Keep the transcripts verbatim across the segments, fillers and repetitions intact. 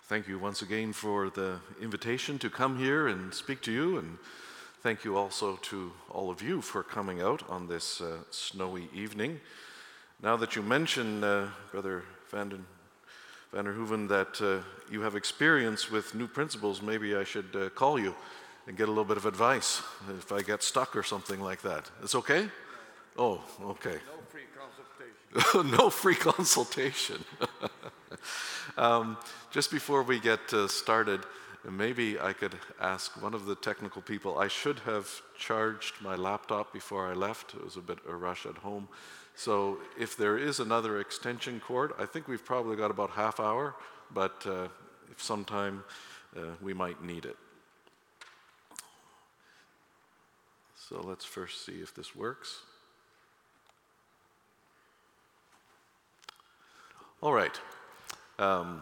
Thank you once again for the invitation to come here and speak to you, and thank you also to all of you for coming out on this uh, snowy evening. Now that you mention, uh, Brother Van den, Van der Hoeven, that uh, you have experience with new principles, maybe I should uh, call you and get a little bit of advice if I get stuck or something like that. It's okay? Oh, okay. No free consultation. No free consultation. um, just before we get uh, started, maybe I could ask one of the technical people. I should have charged my laptop before I left. It was a bit of a rush at home. So if there is another extension cord, I think we've probably got about half hour, but uh, if sometime uh, we might need it. So let's first see if this works. All right. Um,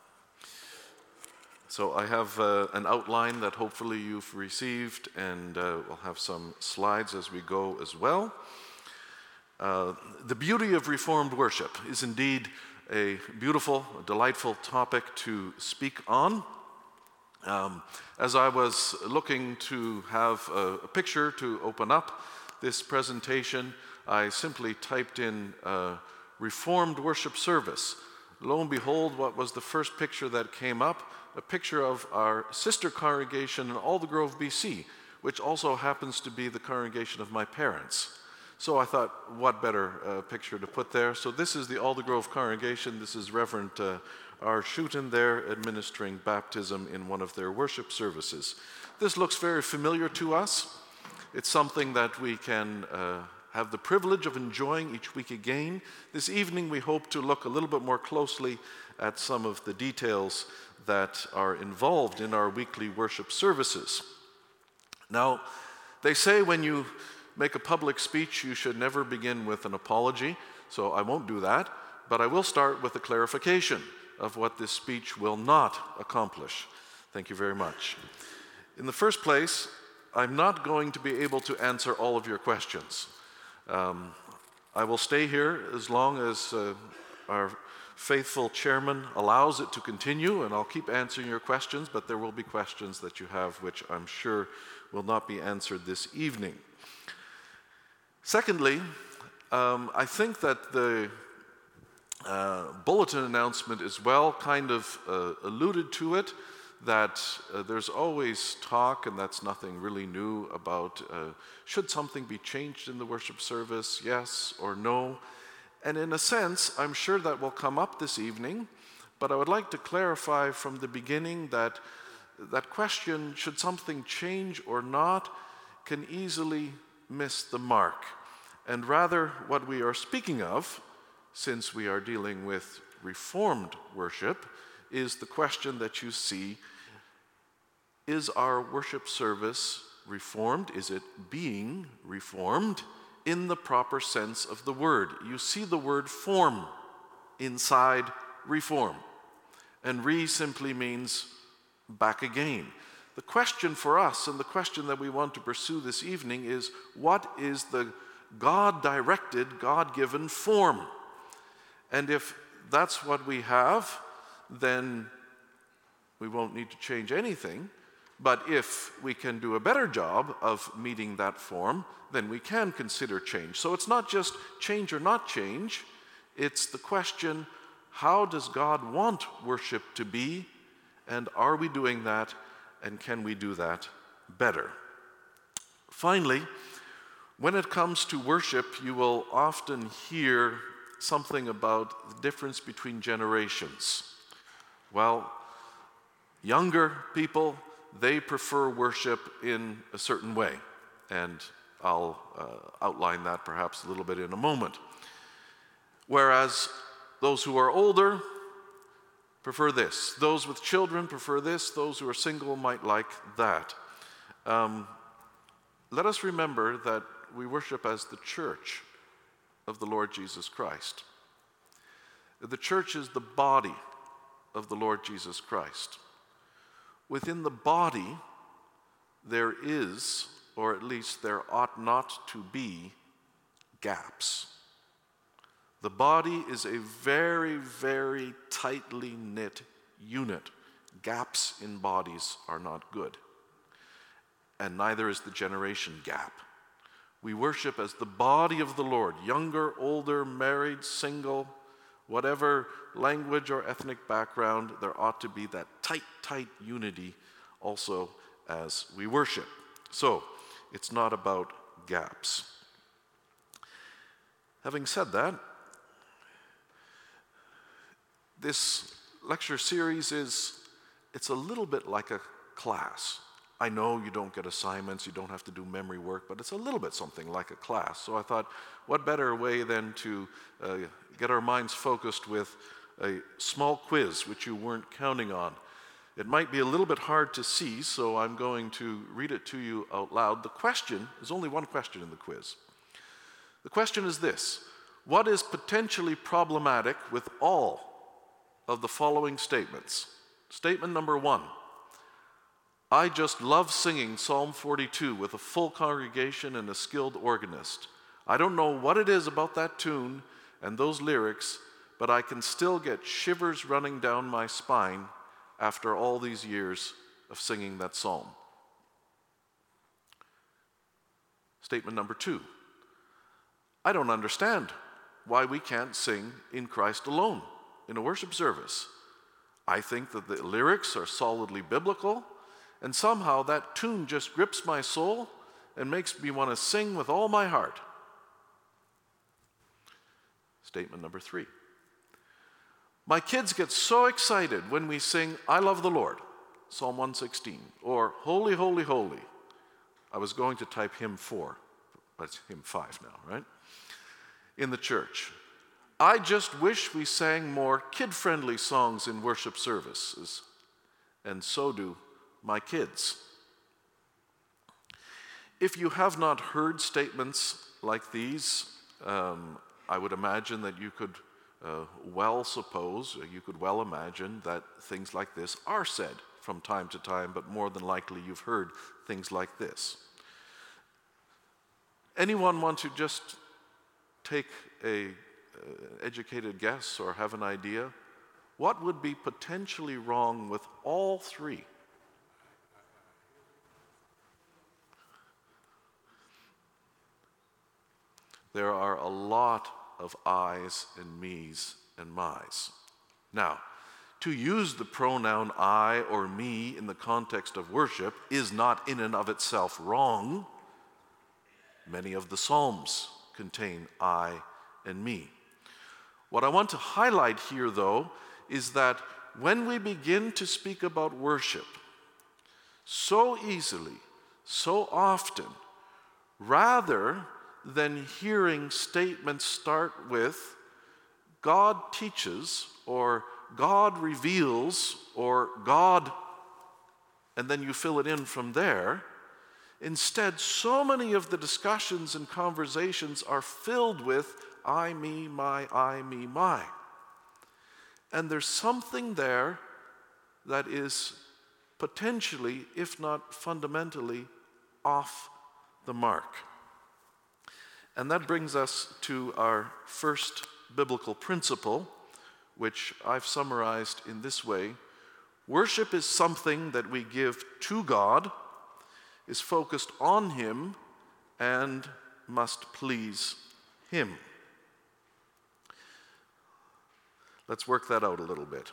so I have uh, an outline that hopefully you've received, and uh, we'll have some slides as we go as well. Uh, the beauty of Reformed worship is indeed a beautiful, delightful topic to speak on. Um, as I was looking to have a, a picture to open up this presentation, I simply typed in uh, Reformed worship service. Lo and behold, what was the first picture that came up? A picture of our sister congregation in Aldergrove, B C, which also happens to be the congregation of my parents. So I thought, what better uh, picture to put there? So this is the Aldergrove congregation. This is Reverend uh, R. Schuten there administering baptism in one of their worship services. This looks very familiar to us. It's something that we can uh, have the privilege of enjoying each week again. This evening we hope to look a little bit more closely at some of the details that are involved in our weekly worship services. Now, they say when you make a public speech, you should never begin with an apology, so I won't do that, but I will start with a clarification of what this speech will not accomplish. Thank you very much. In the first place, I'm not going to be able to answer all of your questions. Um, I will stay here as long as uh, our faithful chairman allows it to continue, and I'll keep answering your questions, but there will be questions that you have which I'm sure will not be answered this evening. Secondly, um, I think that the uh, bulletin announcement as well kind of uh, alluded to it, that uh, there's always talk, and that's nothing really new, about uh, should something be changed in the worship service, yes or no? And in a sense, I'm sure that will come up this evening, but I would like to clarify from the beginning that that question, should something change or not, can easily miss the mark. And rather, what we are speaking of, since we are dealing with Reformed worship, is the question that you see: is our worship service reformed? Is it being reformed in the proper sense of the word? You see the word form inside reform. And re simply means back again. The question for us, and the question that we want to pursue this evening, is what is the God-directed, God-given form? And if that's what we have, then we won't need to change anything. But if we can do a better job of meeting that form, then we can consider change. So it's not just change or not change, it's the question, how does God want worship to be, and are we doing that, and can we do that better? Finally, when it comes to worship, you will often hear something about the difference between generations. Well, younger people, they prefer worship in a certain way, and I'll uh, outline that perhaps a little bit in a moment. Whereas those who are older prefer this. Those with children prefer this. Those who are single might like that. Um, let us remember that we worship as the church of the Lord Jesus Christ. The church is the body of the Lord Jesus Christ. Within the body, there is, or at least there ought not to be, gaps. The body is a very, very tightly knit unit. Gaps in bodies are not good. And neither is the generation gap. We worship as the body of the Lord, younger, older, married, single, whatever language or ethnic background, there ought to be that tight, tight unity also as we worship. So, it's not about gaps. Having said that, this lecture series is, it's a little bit like a class. I know you don't get assignments, you don't have to do memory work, but it's a little bit something like a class. So I thought, what better way than to uh, get our minds focused with a small quiz, which you weren't counting on. It might be a little bit hard to see, so I'm going to read it to you out loud. The question, there's only one question in the quiz. The question is this: what is potentially problematic with all of the following statements? Statement number one: I just love singing Psalm forty-two with a full congregation and a skilled organist. I don't know what it is about that tune and those lyrics, but I can still get shivers running down my spine after all these years of singing that psalm. Statement number two: I don't understand why we can't sing in Christ alone in a worship service. I think that the lyrics are solidly biblical, and somehow that tune just grips my soul and makes me want to sing with all my heart. Statement number three: my kids get so excited when we sing I Love the Lord, Psalm one sixteen, or Holy, Holy, Holy. I was going to type hymn four, but it's hymn five now, right? In the church. I just wish we sang more kid-friendly songs in worship services, and so do my kids. If you have not heard statements like these, um, I would imagine that you could uh, well suppose, you could well imagine that things like this are said from time to time, but more than likely you've heard things like this. Anyone want to just take a uh, educated guess or have an idea? What would be potentially wrong with all three? There are a lot of I's and me's and my's. Now, to use the pronoun I or me in the context of worship is not in and of itself wrong. Many of the Psalms contain I and me. What I want to highlight here, though, is that when we begin to speak about worship, so easily, so often, rather than hearing statements start with God teaches, or God reveals, or God, and then you fill it in from there, instead, so many of the discussions and conversations are filled with I, me, my, I, me, my. And there's something there that is potentially, if not fundamentally, off the mark. And that brings us to our first biblical principle, which I've summarized in this way. Worship is something that we give to God, is focused on Him, and must please Him. Let's work that out a little bit.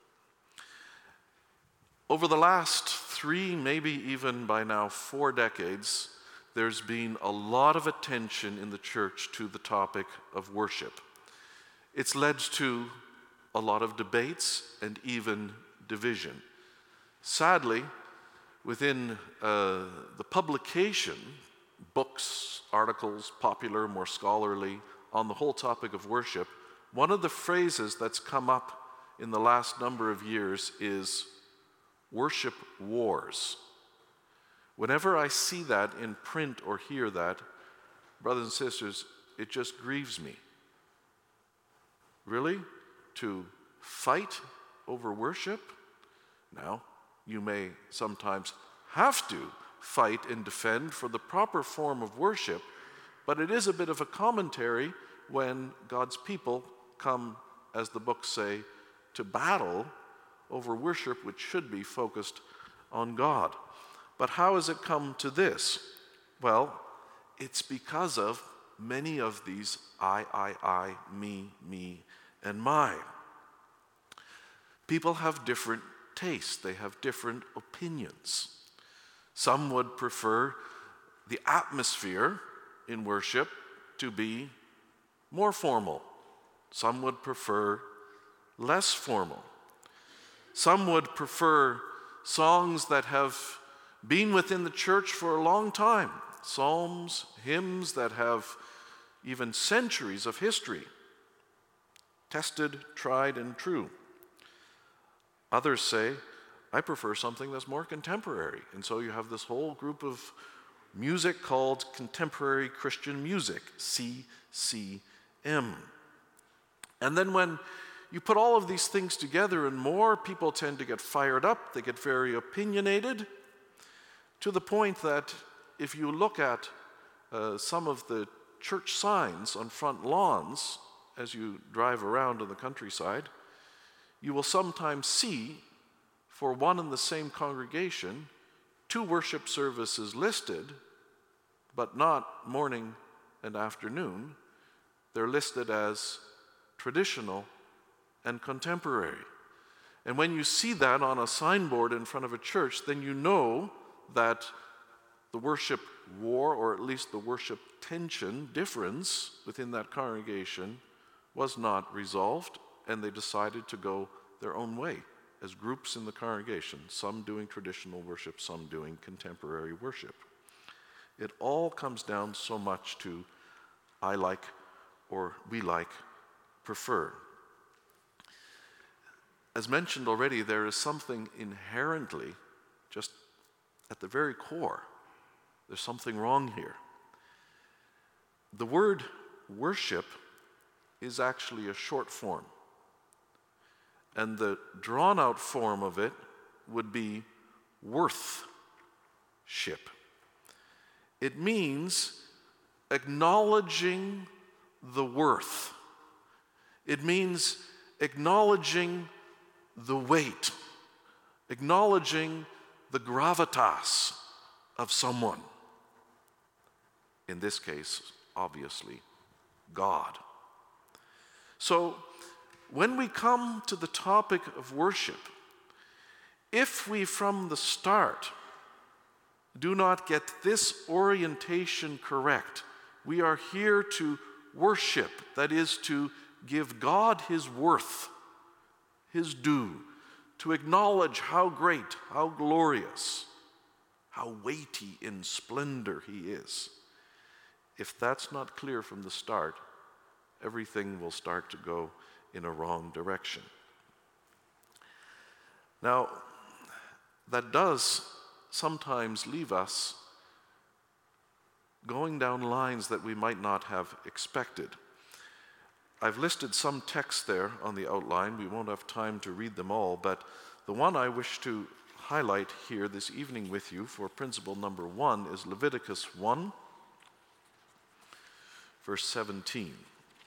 Over the last three, maybe even by now four decades, there's been a lot of attention in the church to the topic of worship. It's led to a lot of debates and even division. Sadly, within uh, the publication, books, articles, popular, more scholarly, on the whole topic of worship, one of the phrases that's come up in the last number of years is worship wars. Whenever I see that in print or hear that, brothers and sisters, it just grieves me. Really? To fight over worship? Now, you may sometimes have to fight and defend for the proper form of worship, but it is a bit of a commentary when God's people come, as the books say, to battle over worship which should be focused on God. But how has it come to this? Well, it's because of many of these I, I, I, me, me, and my. People have different tastes. They have different opinions. Some would prefer the atmosphere in worship to be more formal. Some would prefer less formal. Some would prefer songs that have been within the church for a long time, psalms, hymns that have even centuries of history, tested, tried, and true. Others say, I prefer something that's more contemporary. And so you have this whole group of music called contemporary Christian music, C C M. And then when you put all of these things together and more, people tend to get fired up, they get very opinionated, to the point that if you look at uh, some of the church signs on front lawns as you drive around in the countryside, you will sometimes see, for one and the same congregation, two worship services listed, but not morning and afternoon. They're listed as traditional and contemporary. And when you see that on a signboard in front of a church, then you know that the worship war, or at least the worship tension, difference within that congregation was not resolved, and they decided to go their own way as groups in the congregation, some doing traditional worship, some doing contemporary worship. It all comes down so much to I like or we like, prefer. As mentioned already, there is something inherently, just at the very core, there's something wrong here. The word worship is actually a short form. And the drawn out form of it would be worthship. It means acknowledging the worth. It means acknowledging the weight, acknowledging the gravitas of someone. In this case, obviously, God. So, when we come to the topic of worship, if we from the start do not get this orientation correct, we are here to worship, that is, to give God his worth, his due, to acknowledge how great, how glorious, how weighty in splendor he is. If that's not clear from the start, everything will start to go in a wrong direction. Now, that does sometimes leave us going down lines that we might not have expected. I've listed some texts there on the outline. We won't have time to read them all, but the one I wish to highlight here this evening with you for principle number one is Leviticus one, verse seventeen.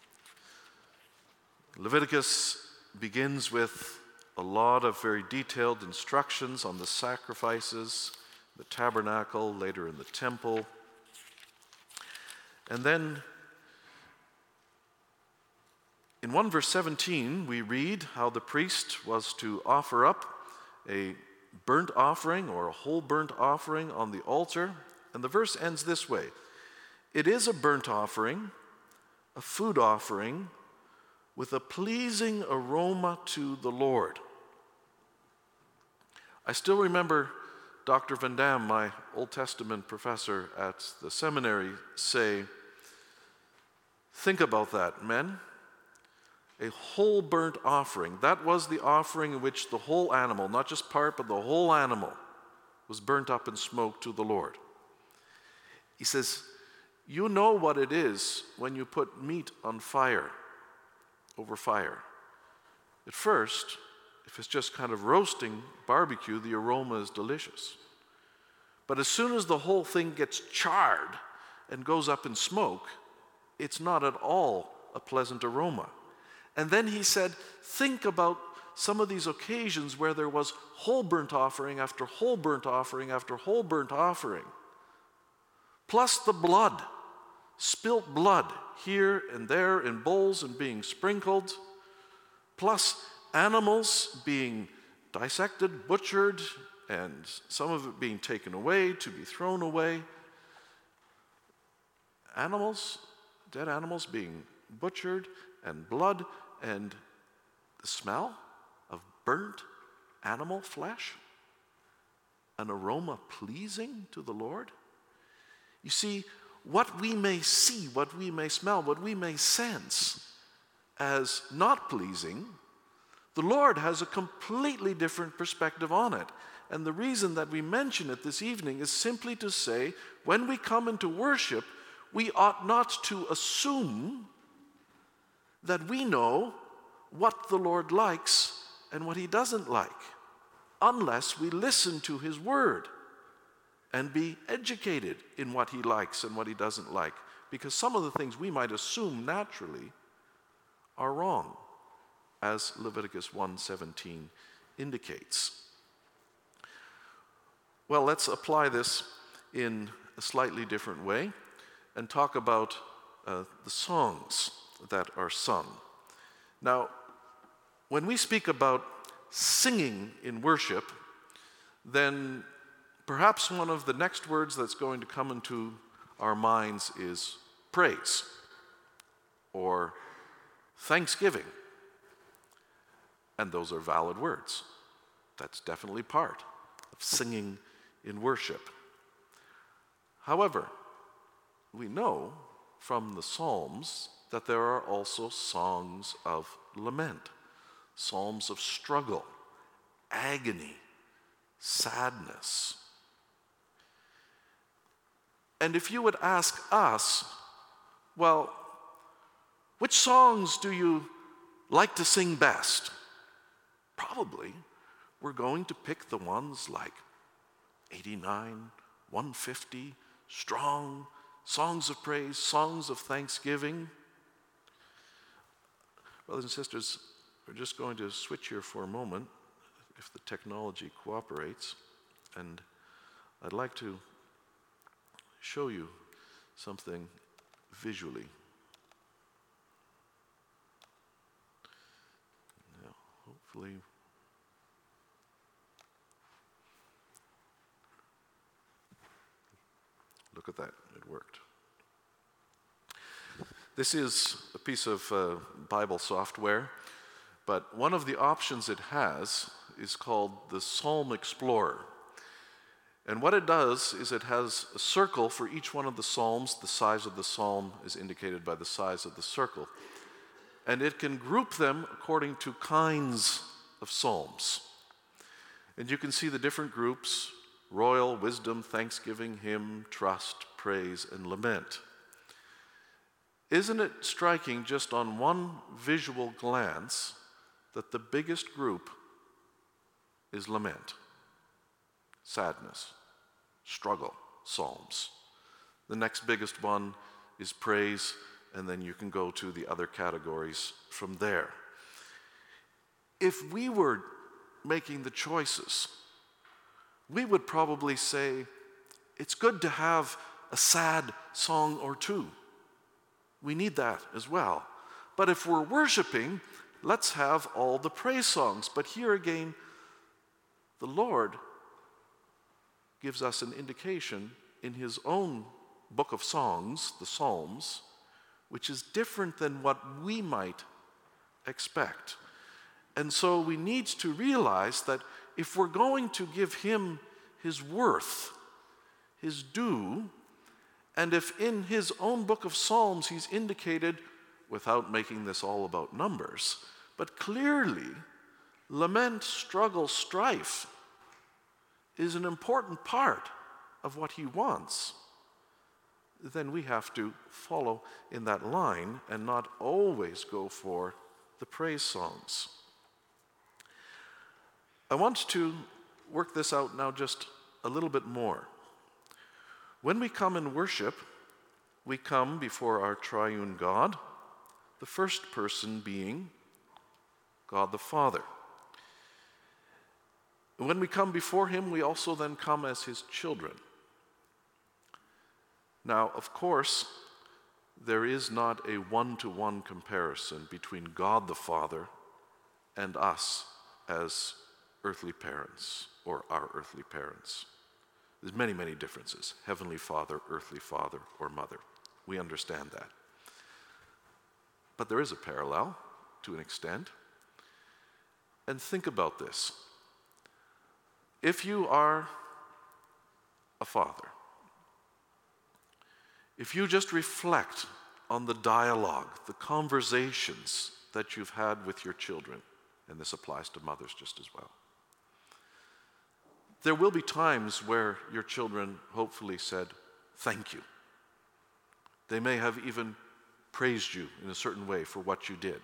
Leviticus begins with a lot of very detailed instructions on the sacrifices, the tabernacle, later in the temple. And then in one verse seventeen, we read how the priest was to offer up a burnt offering or a whole burnt offering on the altar. And the verse ends this way: it is a burnt offering, a food offering, with a pleasing aroma to the Lord. I still remember Doctor Van Dam, my Old Testament professor at the seminary, say, think about that, men. A whole burnt offering. That was the offering in which the whole animal, not just part, but the whole animal, was burnt up in smoke to the Lord. He says, you know what it is when you put meat on fire, over fire. At first, if it's just kind of roasting barbecue, the aroma is delicious. But as soon as the whole thing gets charred and goes up in smoke, it's not at all a pleasant aroma. And then he said, think about some of these occasions where there was whole burnt offering after whole burnt offering after whole burnt offering, plus the blood, spilt blood here and there in bowls and being sprinkled, plus animals being dissected, butchered, and some of it being taken away to be thrown away. Animals, dead animals being butchered, and blood, and the smell of burnt animal flesh, an aroma pleasing to the Lord. You see, what we may see, what we may smell, what we may sense as not pleasing, the Lord has a completely different perspective on it. And the reason that we mention it this evening is simply to say, when we come into worship, we ought not to assume that we know what the Lord likes and what he doesn't like, unless we listen to his word and be educated in what he likes and what he doesn't like. Because some of the things we might assume naturally are wrong, as Leviticus one seventeen indicates. Well, let's apply this in a slightly different way and talk about uh, the songs that are sung. Now, when we speak about singing in worship, then perhaps one of the next words that's going to come into our minds is praise or thanksgiving. And those are valid words. That's definitely part of singing in worship. However, we know from the Psalms that there are also songs of lament, psalms of struggle, agony, sadness. And if you would ask us, well, which songs do you like to sing best? Probably we're going to pick the ones like eighty-nine, one fifty, strong, songs of praise, songs of thanksgiving. Brothers and sisters, we're just going to switch here for a moment, if the technology cooperates, and I'd like to show you something visually. Now, hopefully, look at that, it worked. This is a piece of uh, Bible software, but one of the options it has is called the Psalm Explorer. And what it does is it has a circle for each one of the psalms. The size of the psalm is indicated by the size of the circle. And it can group them according to kinds of psalms. And you can see the different groups: royal, wisdom, thanksgiving, hymn, trust, praise, and lament. Isn't it striking just on one visual glance that the biggest group is lament, sadness, struggle, psalms. The next biggest one is praise, and then you can go to the other categories from there. If we were making the choices, we would probably say, it's good to have a sad song or two. We need that as well. But if we're worshiping, let's have all the praise songs. But here again, the Lord gives us an indication in his own book of songs, the Psalms, which is different than what we might expect. And so we need to realize that if we're going to give him his worth, his due, and if in his own book of Psalms he's indicated, without making this all about numbers, but clearly lament, struggle, strife is an important part of what he wants, then we have to follow in that line and not always go for the praise songs. I want to work this out now just a little bit more. When we come in worship, we come before our triune God, the first person being God the Father. And when we come before him, we also then come as his children. Now, of course, there is not a one-to-one comparison between God the Father and us as earthly parents or our earthly parents. There's many, many differences. Heavenly Father, earthly father, or mother. We understand that. But there is a parallel to an extent. And think about this. If you are a father, if you just reflect on the dialogue, the conversations that you've had with your children, and this applies to mothers just as well, there will be times where your children hopefully said, thank you. They may have even praised you in a certain way for what you did.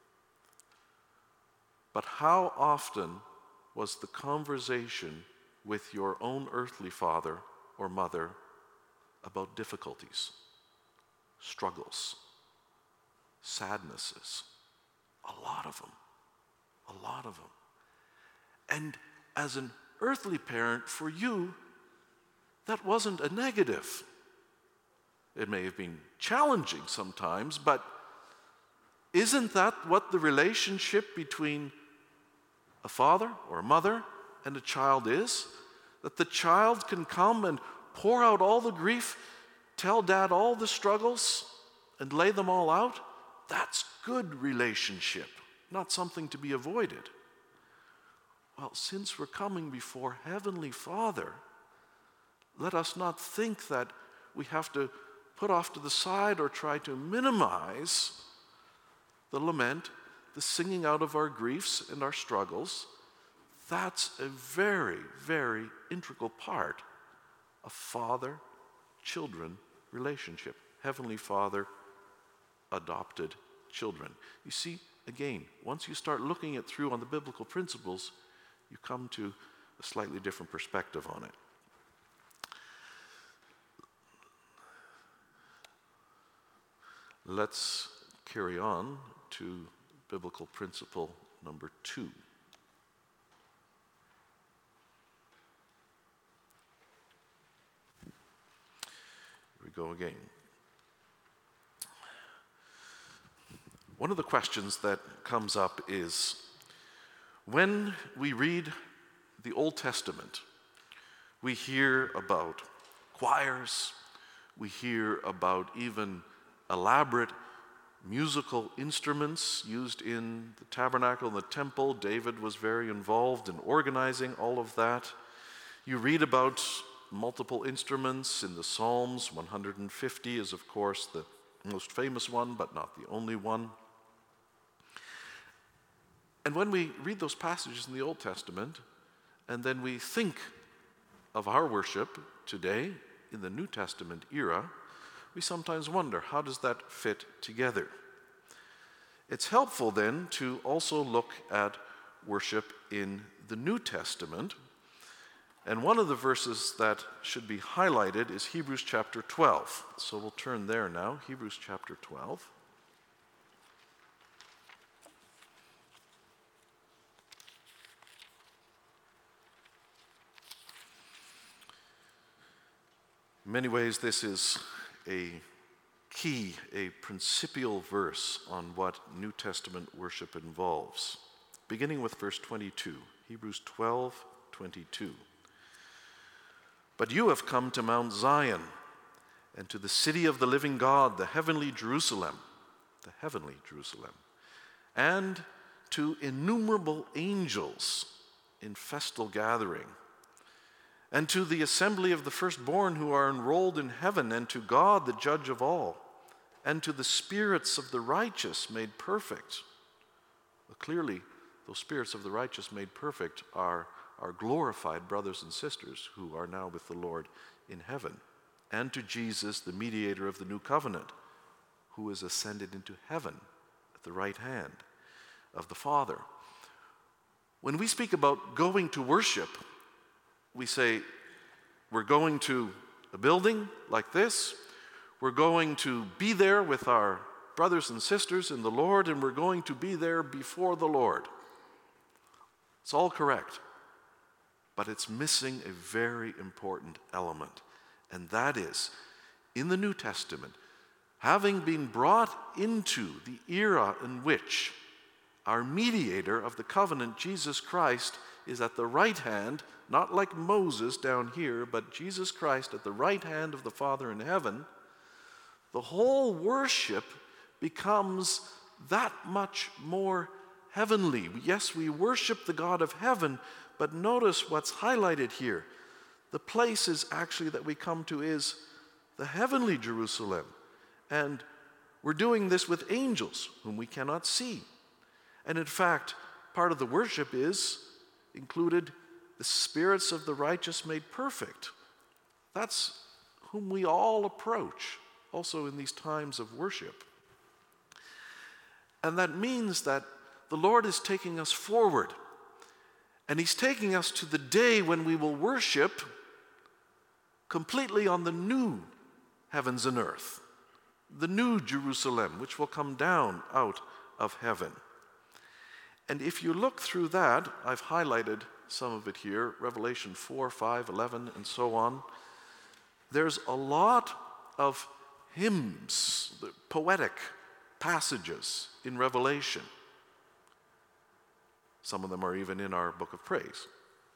But how often was the conversation with your own earthly father or mother about difficulties, struggles, sadnesses? A lot of them. A lot of them. And as an earthly parent, for you, that wasn't a negative. It may have been challenging sometimes, but isn't that what the relationship between a father or a mother and a child is? That the child can come and pour out all the grief, tell dad all the struggles, and lay them all out? That's good relationship, not something to be avoided. Well, since we're coming before Heavenly Father, let us not think that we have to put off to the side or try to minimize the lament, the singing out of our griefs and our struggles. That's a very, very integral part of father-children relationship. Heavenly Father, adopted children. You see, again, once you start looking it through on the biblical principles, you come to a slightly different perspective on it. Let's carry on to biblical principle number two. Here we go again. One of the questions that comes up is, when we read the Old Testament, we hear about choirs, we hear about even elaborate musical instruments used in the tabernacle and the temple. David was very involved in organizing all of that. You read about multiple instruments in the Psalms. one hundred fifty is, of course, the most famous one, but not the only one. And when we read those passages in the Old Testament, and then we think of our worship today in the New Testament era, we sometimes wonder, how does that fit together? It's helpful then to also look at worship in the New Testament. And one of the verses that should be highlighted is Hebrews chapter twelve. So we'll turn there now, Hebrews chapter twelve. In many ways, this is a key, a principial verse on what New Testament worship involves. Beginning with verse twenty-two, Hebrews twelve, twenty-two. But you have come to Mount Zion and to the city of the living God, the heavenly Jerusalem, the heavenly Jerusalem, and to innumerable angels in festal gathering, and to the assembly of the firstborn who are enrolled in heaven, and to God, the judge of all, and to the spirits of the righteous made perfect. Well, clearly, those spirits of the righteous made perfect are our glorified brothers and sisters who are now with the Lord in heaven, and to Jesus, the mediator of the new covenant, who is ascended into heaven at the right hand of the Father. When we speak about going to worship, we say, we're going to a building like this, we're going to be there with our brothers and sisters in the Lord, and we're going to be there before the Lord. It's all correct. but it's missing a very important element. And that is, in the New Testament, having been brought into the era in which our mediator of the covenant, Jesus Christ, is at the right hand, not like Moses down here, but Jesus Christ at the right hand of the Father in heaven, the whole worship becomes that much more heavenly. Yes, we worship the God of heaven, but notice what's highlighted here. The place is actually that we come to is the heavenly Jerusalem. And we're doing this with angels whom we cannot see. And in fact, part of the worship is included the spirits of the righteous made perfect. That's whom we all approach, also in these times of worship. And that means that the Lord is taking us forward. And he's taking us to the day when we will worship completely on the new heavens and earth, the new Jerusalem, which will come down out of heaven. And if you look through that, I've highlighted some of it here, Revelation four, five, eleven, and so on. There's a lot of hymns, poetic passages in Revelation. Some of them are even in our book of praise.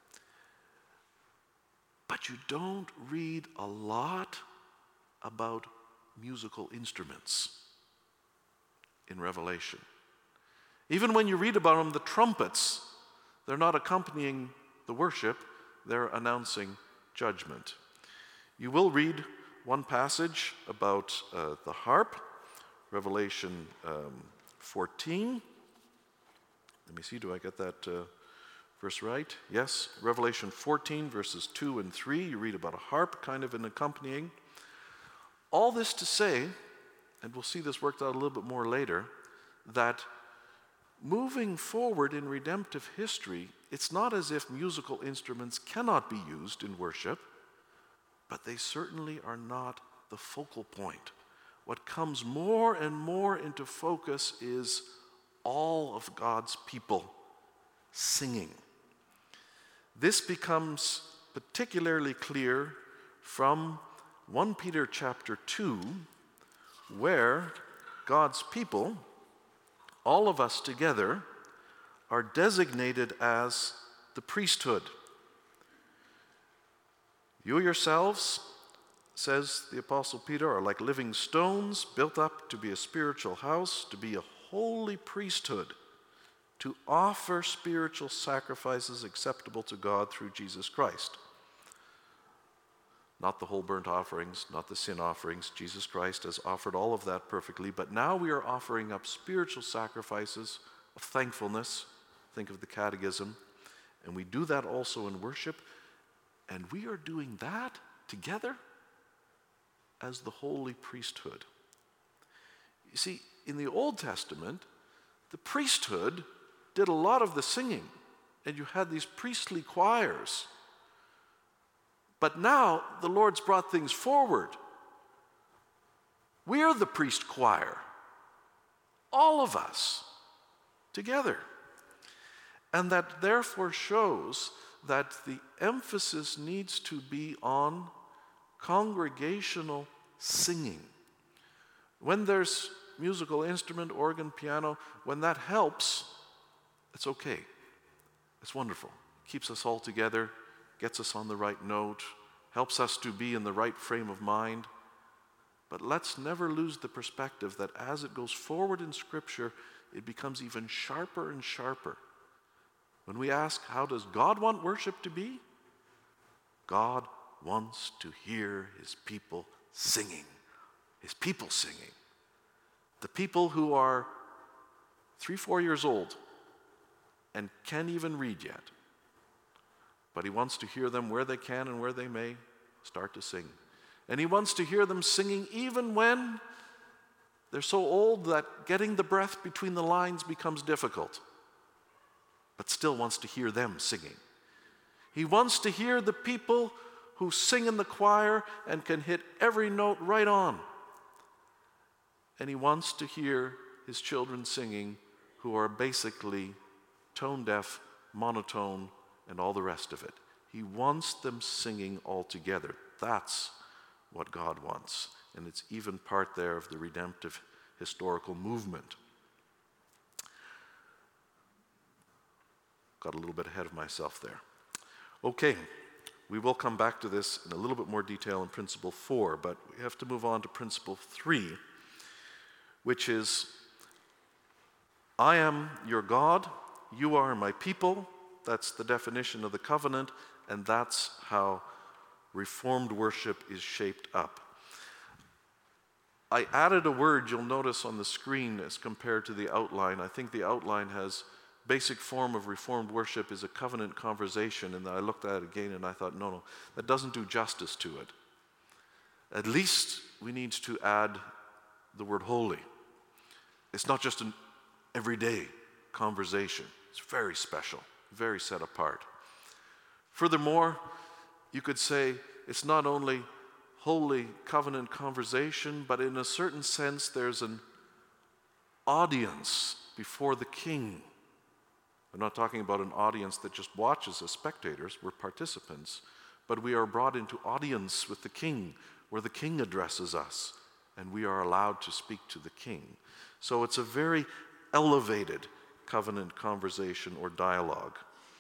But you don't read a lot about musical instruments in Revelation. Even when you read about them, the trumpets, they're not accompanying the worship, they're announcing judgment. You will read one passage about uh, the harp, Revelation um, fourteen. Let me see, do I get that uh, verse right? Yes, Revelation fourteen, verses two and three. You read about a harp kind of an accompanying. All this to say, and we'll see this worked out a little bit more later, that moving forward in redemptive history, it's not as if musical instruments cannot be used in worship, but they certainly are not the focal point. What comes more and more into focus is all of God's people singing. This becomes particularly clear from First Peter chapter two, where God's people, all of us together, are designated as the priesthood. You yourselves, says the Apostle Peter, are like living stones built up to be a spiritual house, to be a holy priesthood, to offer spiritual sacrifices acceptable to God through Jesus Christ. Not the whole burnt offerings, not the sin offerings. Jesus Christ has offered all of that perfectly, but now we are offering up spiritual sacrifices of thankfulness. Think of the catechism. And we do that also in worship. And we are doing that together as the holy priesthood. You see, in the Old Testament, the priesthood did a lot of the singing, and you had these priestly choirs. But now the Lord's brought things forward. We're the priest choir, all of us together. And that therefore shows that the emphasis needs to be on congregational singing. When there's musical instrument, organ, piano, when that helps, it's okay. It's wonderful. Keeps us all together, gets us on the right note, helps us to be in the right frame of mind. But let's never lose the perspective that as it goes forward in Scripture, it becomes even sharper and sharper. When we ask, how does God want worship to be? God wants to hear his people singing. His people singing. The people who are three, four years old and can't even read yet. But he wants to hear them where they can and where they may start to sing. And he wants to hear them singing even when they're so old that getting the breath between the lines becomes difficult. But still wants to hear them singing. He wants to hear the people who sing in the choir and can hit every note right on. And he wants to hear his children singing who are basically tone deaf, monotone, and all the rest of it. He wants them singing all together. That's what God wants. And it's even part there of the redemptive historical movement. Got a little bit ahead of myself there. Okay, we will come back to this in a little bit more detail in principle four, but we have to move on to principle three, which is, I am your God, you are my people. That's the definition of the covenant, and that's how Reformed worship is shaped up. I added a word you'll notice on the screen as compared to the outline. I think the outline has basic form of Reformed worship is a covenant conversation, and I looked at it again and I thought, no, no, that doesn't do justice to it. At least we need to add the word holy. It's not just an everyday conversation. It's very special, very set apart. Furthermore, you could say it's not only holy covenant conversation, but in a certain sense there's an audience before the king. I'm not talking about an audience that just watches as spectators, we're participants, but we are brought into audience with the king, where the king addresses us, and we are allowed to speak to the king. So it's a very elevated covenant conversation or dialogue.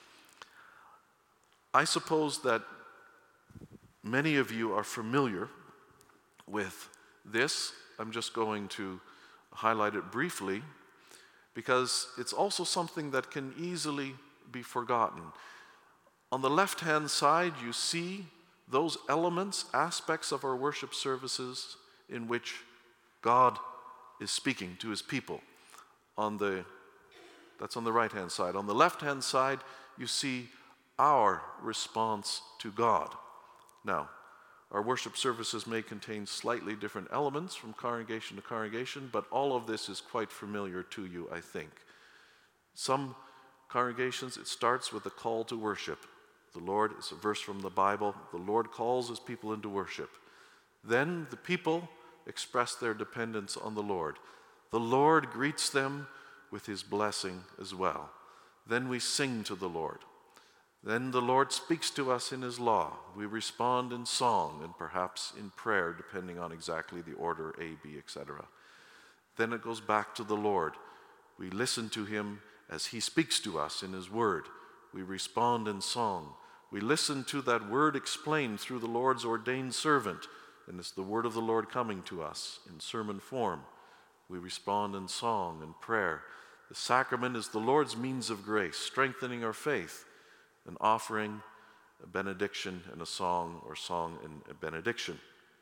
I suppose that many of you are familiar with this. I'm just going to highlight it briefly because it's also something that can easily be forgotten. On the left-hand side, you see those elements, aspects of our worship services in which God is speaking to his people. On the, that's on the right-hand side. On the left-hand side, you see our response to God. Now, our worship services may contain slightly different elements from congregation to congregation, but all of this is quite familiar to you, I think. Some congregations, it starts with a call to worship. The Lord, it's a verse from the Bible, the Lord calls his people into worship. Then the people express their dependence on the Lord. The Lord greets them with his blessing as well. Then we sing to the Lord. Then the Lord speaks to us in his law. We respond in song and perhaps in prayer, depending on exactly the order, A, B, et cetera. Then it goes back to the Lord. We listen to him as he speaks to us in his word. We respond in song. We listen to that word explained through the Lord's ordained servant, and it's the word of the Lord coming to us in sermon form. We respond in song and prayer. The sacrament is the Lord's means of grace, strengthening our faith, an offering, a benediction, and a song, or song and a benediction.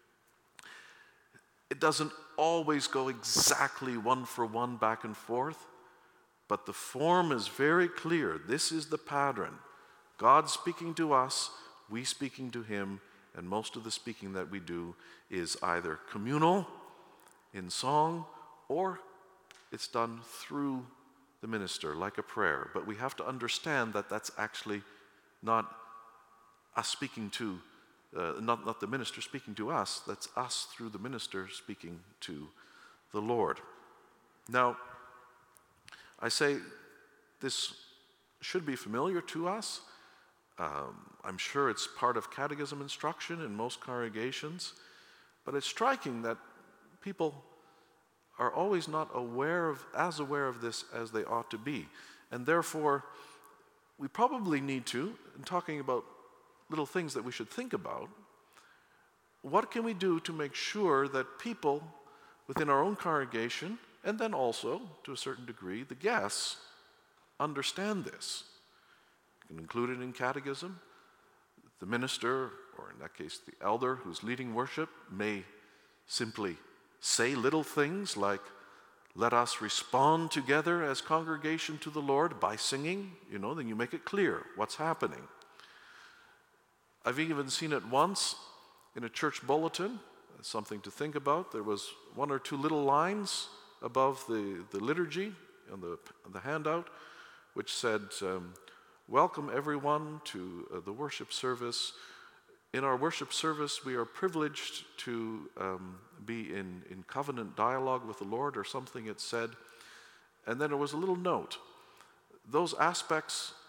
It doesn't always go exactly one for one back and forth, but the form is very clear. This is the pattern. God speaking to us, we speaking to him, and most of the speaking that we do is either communal, in song, or it's done through the minister, like a prayer. But we have to understand that that's actually not us speaking to, uh, not, not the minister speaking to us, that's us through the minister speaking to the Lord. Now, I say this should be familiar to us. Um, I'm sure it's part of catechism instruction in most congregations, but it's striking that people are always not aware of, as aware of this as they ought to be. And therefore, we probably need to, in talking about little things that we should think about, what can we do to make sure that people within our own congregation, and then also, to a certain degree, the guests, understand this? You can include it in catechism. The minister, or in that case the elder who's leading worship, may simply say little things like, let us respond together as congregation to the Lord by singing, you know, then you make it clear what's happening. I've even seen it once in a church bulletin, something to think about. There was one or two little lines above the, the liturgy on the, on the handout, which said, um, welcome everyone to uh, the worship service. In our worship service, we are privileged to um, be in, in covenant dialogue with the Lord, or something it said. And then there was a little note. Those aspects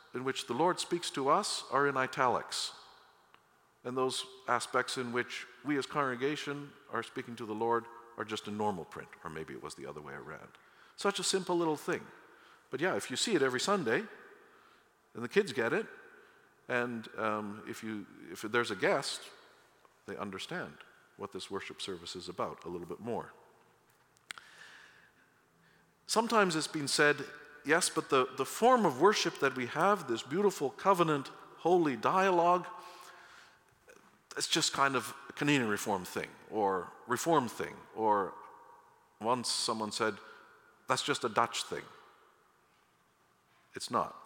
in which the Lord speaks to us are in italics. And those aspects in which we as congregation are speaking to the Lord are just in normal print, or maybe it was the other way around. Such a simple little thing. But yeah, if you see it every Sunday, and the kids get it, and um, if, you, if there's a guest, they understand what this worship service is about a little bit more. Sometimes it's been said, yes, but the, the form of worship that we have, this beautiful covenant, holy dialogue, it's just kind of a Canadian Reformed thing, or Reformed thing, or once someone said, that's just a Dutch thing. It's not.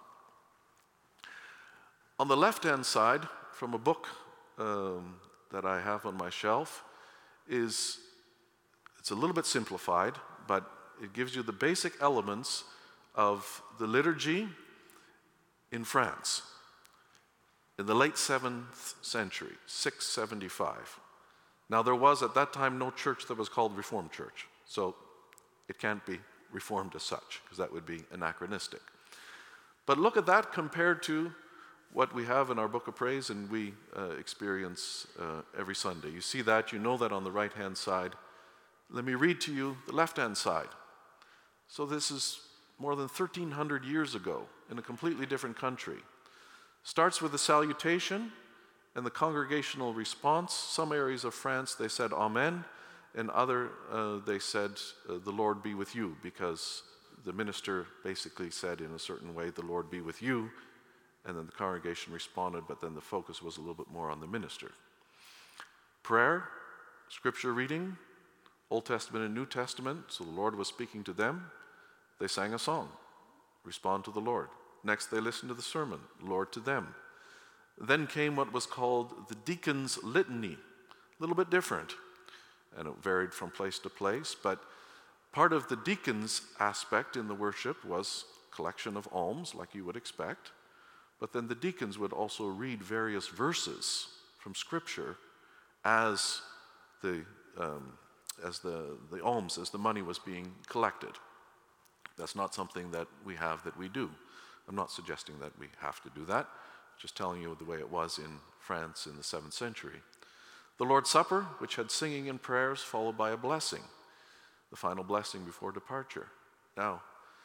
On the left-hand side, from a book um, that I have on my shelf, is, it's a little bit simplified, but it gives you the basic elements of the liturgy in France in the late seventh century, six seventy-five. Now, there was at that time no church that was called Reformed Church, so it can't be Reformed as such, because that would be anachronistic. But look at that compared to what we have in our Book of Praise and we uh, experience uh, every Sunday. You see that, you know that on the right-hand side. Let me read to you the left-hand side. So this is more than thirteen hundred years ago in a completely different country. Starts with the salutation and the congregational response. Some areas of France, they said Amen. In other, uh, they said, uh, the Lord be with you, because the minister basically said in a certain way, the Lord be with you. And then the congregation responded, but then the focus was a little bit more on the minister. Prayer, scripture reading, Old Testament and New Testament, so the Lord was speaking to them. They sang a song, respond to the Lord. Next, they listened to the sermon, Lord to them. Then came what was called the deacon's litany, a little bit different, and it varied from place to place, but part of the deacon's aspect in the worship was collection of alms, like you would expect, but then the deacons would also read various verses from Scripture as the um, as the, the alms, as the money was being collected. That's not something that we have that we do. I'm not suggesting that we have to do that, just telling you the way it was in France in the seventh century. The Lord's Supper, which had singing and prayers followed by a blessing, the final blessing before departure. Now,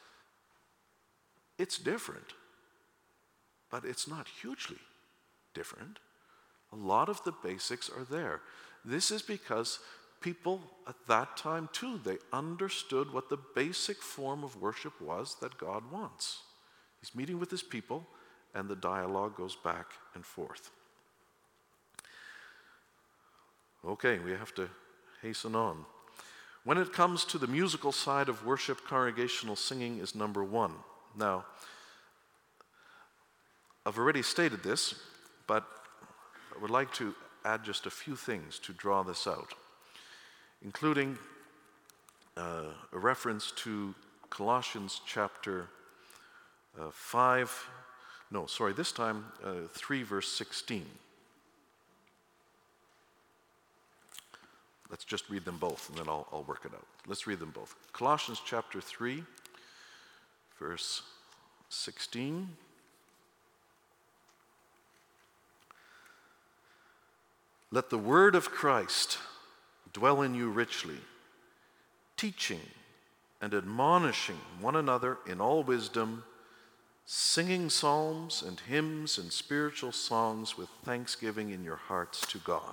it's different, but it's not hugely different. A lot of the basics are there. This is because people at that time too, they understood what the basic form of worship was that God wants. He's meeting with his people, and the dialogue goes back and forth. Okay, we have to hasten on. When it comes to the musical side of worship, congregational singing is number one. Now, I've already stated this, but I would like to add just a few things to draw this out, including uh, a reference to Colossians chapter uh, five, no, sorry, this time uh, three, verse sixteen. Let's just read them both, and then I'll, I'll work it out. Let's read them both. Colossians chapter three, verse sixteen. Let the word of Christ dwell in you richly, teaching and admonishing one another in all wisdom, singing psalms and hymns and spiritual songs with thanksgiving in your hearts to God.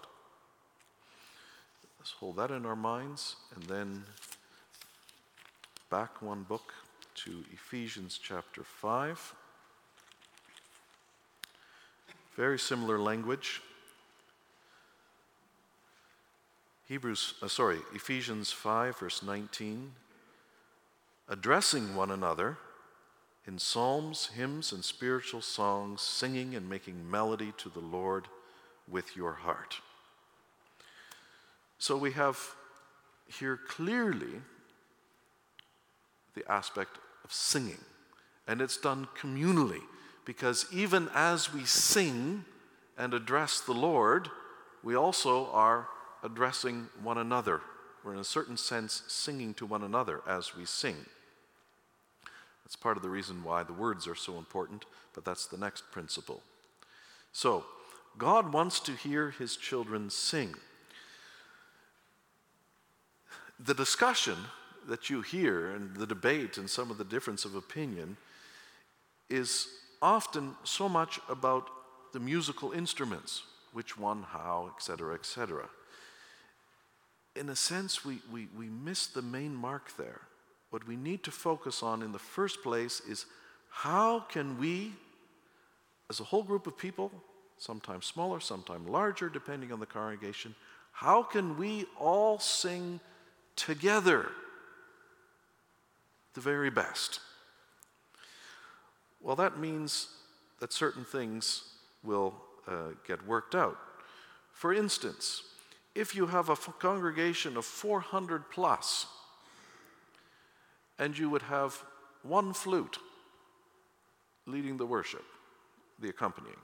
Let's hold that in our minds, and then back one book to Ephesians chapter five. Very similar language. Hebrews, uh, sorry, Ephesians five, verse nineteen. Addressing one another in psalms, hymns, and spiritual songs, singing and making melody to the Lord with your heart. So we have here clearly the aspect of singing, and it's done communally, because even as we sing and address the Lord, we also are addressing one another. We're in a certain sense singing to one another as we sing. That's part of the reason why the words are so important, but that's the next principle. So, God wants to hear his children sing. The discussion that you hear and the debate and some of the difference of opinion is often so much about the musical instruments, which one, how, et cetera, et cetera. In a sense, we, we, we miss the main mark there. What we need to focus on in the first place is how can we, as a whole group of people, sometimes smaller, sometimes larger, depending on the congregation, how can we all sing together the very best? Well, that means that certain things will uh, get worked out. For instance, if you have a f- congregation of four hundred plus, and you would have one flute leading the worship, the accompanying.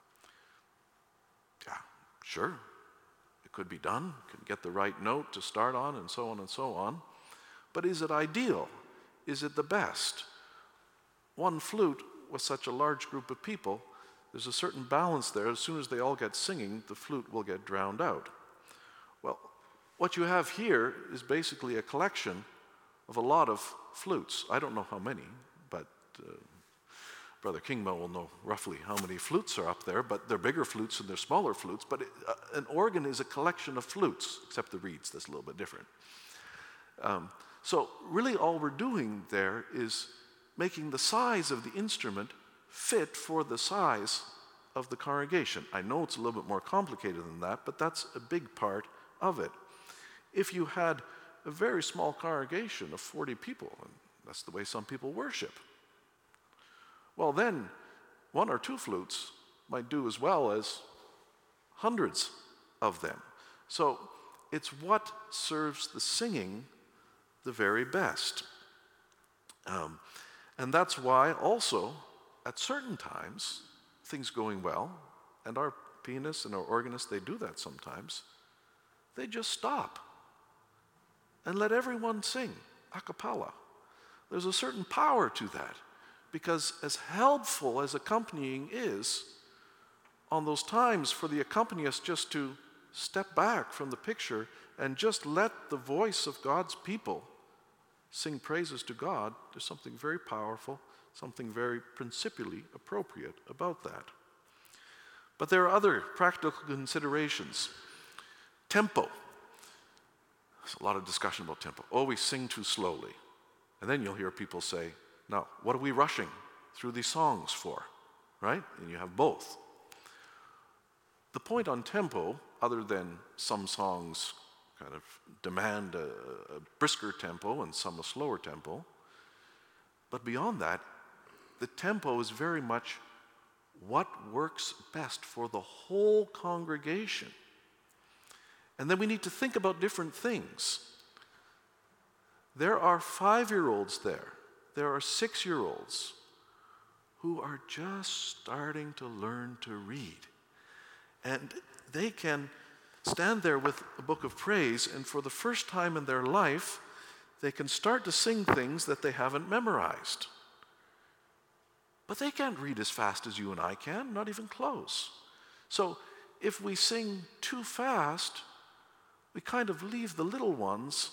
Yeah, sure, it could be done, you can get the right note to start on and so on and so on. But is it ideal? Is it the best? One flute with such a large group of people, there's a certain balance there. As soon as they all get singing, the flute will get drowned out. Well, what you have here is basically a collection of a lot of flutes. I don't know how many, but uh, Brother Kingma will know roughly how many flutes are up there, but they're bigger flutes and they're smaller flutes. But it, uh, an organ is a collection of flutes, except the reeds, that's a little bit different. Um, so really all we're doing there is making the size of the instrument fit for the size of the congregation. I know it's a little bit more complicated than that, but that's a big part of it. If you had a very small congregation of forty people, and that's the way some people worship, well then, one or two flutes might do as well as hundreds of them. So it's what serves the singing the very best. Um, and that's why also, at certain times, things going well, and our pianists and our organists, they do that sometimes, they just stop and let everyone sing a cappella. There's a certain power to that, because as helpful as accompanying is, on those times for the accompanist just to step back from the picture and just let the voice of God's people sing praises to God, there's something very powerful, something very principially appropriate about that. But there are other practical considerations. Tempo. There's a lot of discussion about tempo. Oh, we sing too slowly. And then you'll hear people say, now, what are we rushing through these songs for? Right? And you have both. The point on tempo, other than some songs kind of demand a, a brisker tempo and some a slower tempo, but beyond that, the tempo is very much what works best for the whole congregation. And then we need to think about different things. There are five-year-olds there. There are six-year-olds who are just starting to learn to read. And they can stand there with a book of praise, and for the first time in their life, they can start to sing things that they haven't memorized. But they can't read as fast as you and I can, not even close. So if we sing too fast, we kind of leave the little ones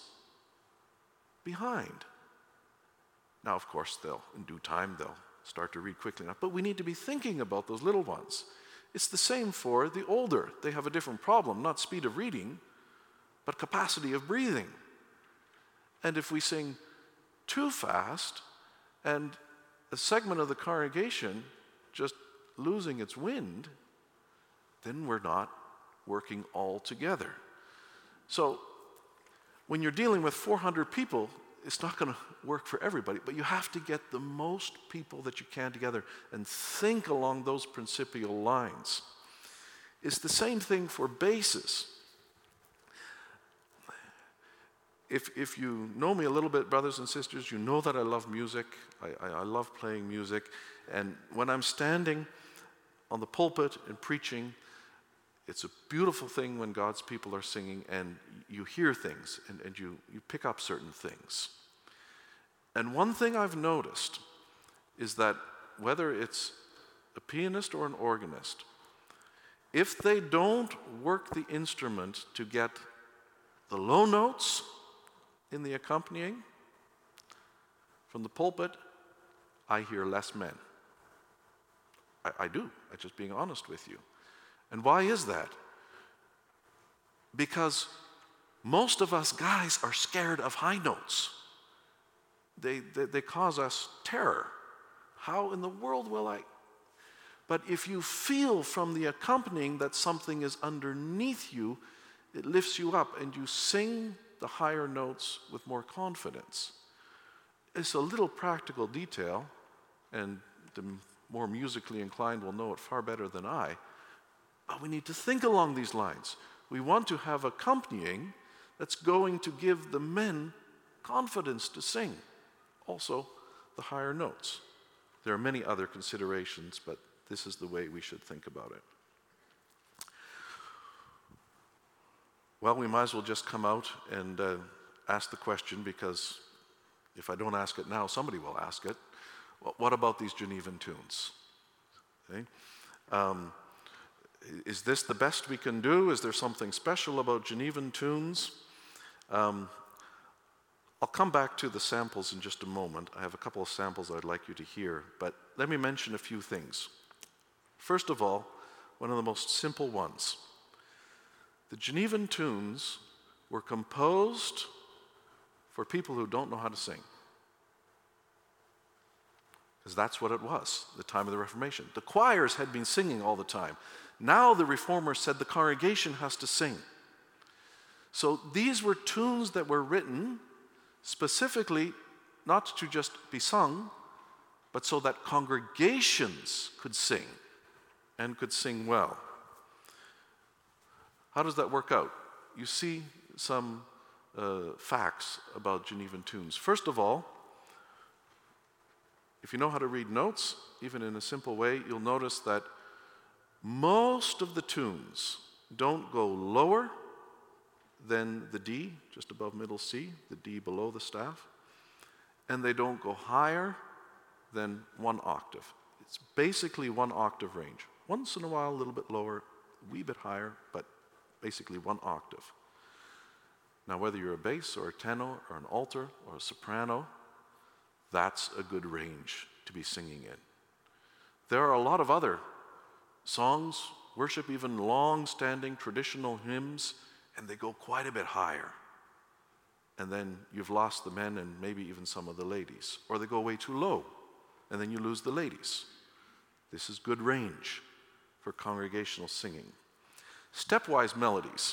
behind. Now, of course, they'll, in due time, they'll start to read quickly enough, but we need to be thinking about those little ones. It's the same for the older. They have a different problem, not speed of reading, but capacity of breathing. And if we sing too fast, and a segment of the congregation just losing its wind, then we're not working all together. So when you're dealing with four hundred people, it's not going to work for everybody, but you have to get the most people that you can together and think along those principial lines. It's the same thing for basses. If, if you know me a little bit, brothers and sisters, you know that I love music. I, I, I love playing music. And when I'm standing on the pulpit and preaching, it's a beautiful thing when God's people are singing and you hear things and, and you, you pick up certain things. And one thing I've noticed is that whether it's a pianist or an organist, if they don't work the instrument to get the low notes in the accompanying from the pulpit, I hear less men. I, I do. I'm just being honest with you. And why is that? Because most of us guys are scared of high notes. They, they, they cause us terror. How in the world will I? But if you feel from the accompanying that something is underneath you, it lifts you up and you sing the higher notes with more confidence. It's a little practical detail, and the more musically inclined will know it far better than I, but we need to think along these lines. We want to have accompanying that's going to give the men confidence to sing, also the higher notes. There are many other considerations, but this is the way we should think about it. Well, we might as well just come out and uh, ask the question, because if I don't ask it now, somebody will ask it. Well, what about these Genevan tunes? Okay. Um, is this the best we can do? Is there something special about Genevan tunes? Um, I'll come back to the samples in just a moment. I have a couple of samples I'd like you to hear, but let me mention a few things. First of all, one of the most simple ones. The Genevan tunes were composed for people who don't know how to sing. Because that's what it was, the time of the Reformation. The choirs had been singing all the time. Now the Reformers said the congregation has to sing. So these were tunes that were written specifically not to just be sung, but so that congregations could sing and could sing well. How does that work out? You see some uh, facts about Genevan tunes. First of all, if you know how to read notes, even in a simple way, you'll notice that most of the tunes don't go lower than the D, just above middle C, the D below the staff, and they don't go higher than one octave. It's basically one octave range. Once in a while, a little bit lower, a wee bit higher, but basically one octave. Now, whether you're a bass or a tenor or an alto or a soprano, that's a good range to be singing in. There are a lot of other songs, worship, even long-standing traditional hymns, and they go quite a bit higher. And then you've lost the men and maybe even some of the ladies. Or they go way too low, and then you lose the ladies. This is good range for congregational singing. Stepwise melodies.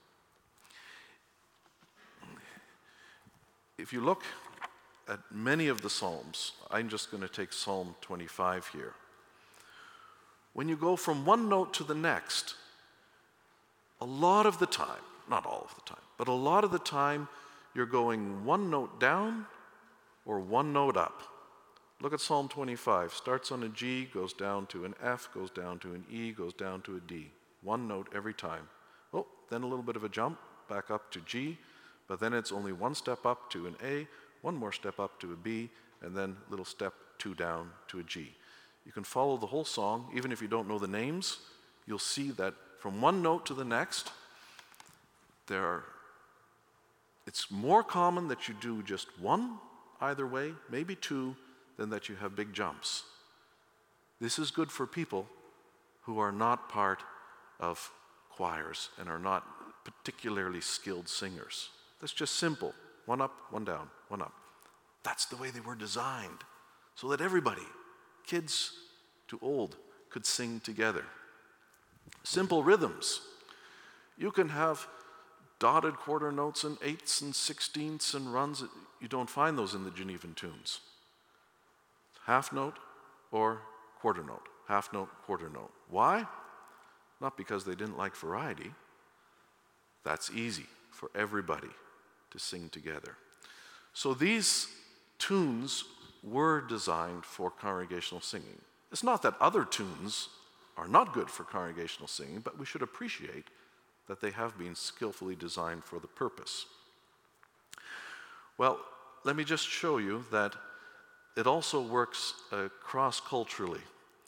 If you look at many of the Psalms, I'm just going to take Psalm twenty-five here. When you go from one note to the next, a lot of the time, not all of the time, but a lot of the time, you're going one note down or one note up. Look at Psalm twenty-five. Starts on a G, goes down to an F, goes down to an E, goes down to a D. One note every time. Oh, then a little bit of a jump back up to G, but then it's only one step up to an A, one more step up to a B, and then a little step two down to a G. You can follow the whole song, even if you don't know the names. You'll see that from one note to the next, there are, it's more common that you do just one either way, maybe two, than that you have big jumps. This is good for people who are not part of choirs and are not particularly skilled singers. That's just simple. One up, one down, one up. That's the way they were designed, so that everybody, kids to old, could sing together. Simple rhythms. You can have dotted quarter notes and eighths and sixteenths and runs. You don't find those in the Genevan tunes. Half note or quarter note. Half note, quarter note. Why? Not because they didn't like variety. That's easy for everybody to sing together. So these tunes were designed for congregational singing. It's not that other tunes are not good for congregational singing, but we should appreciate that they have been skillfully designed for the purpose. Well, let me just show you that it also works uh, cross-culturally.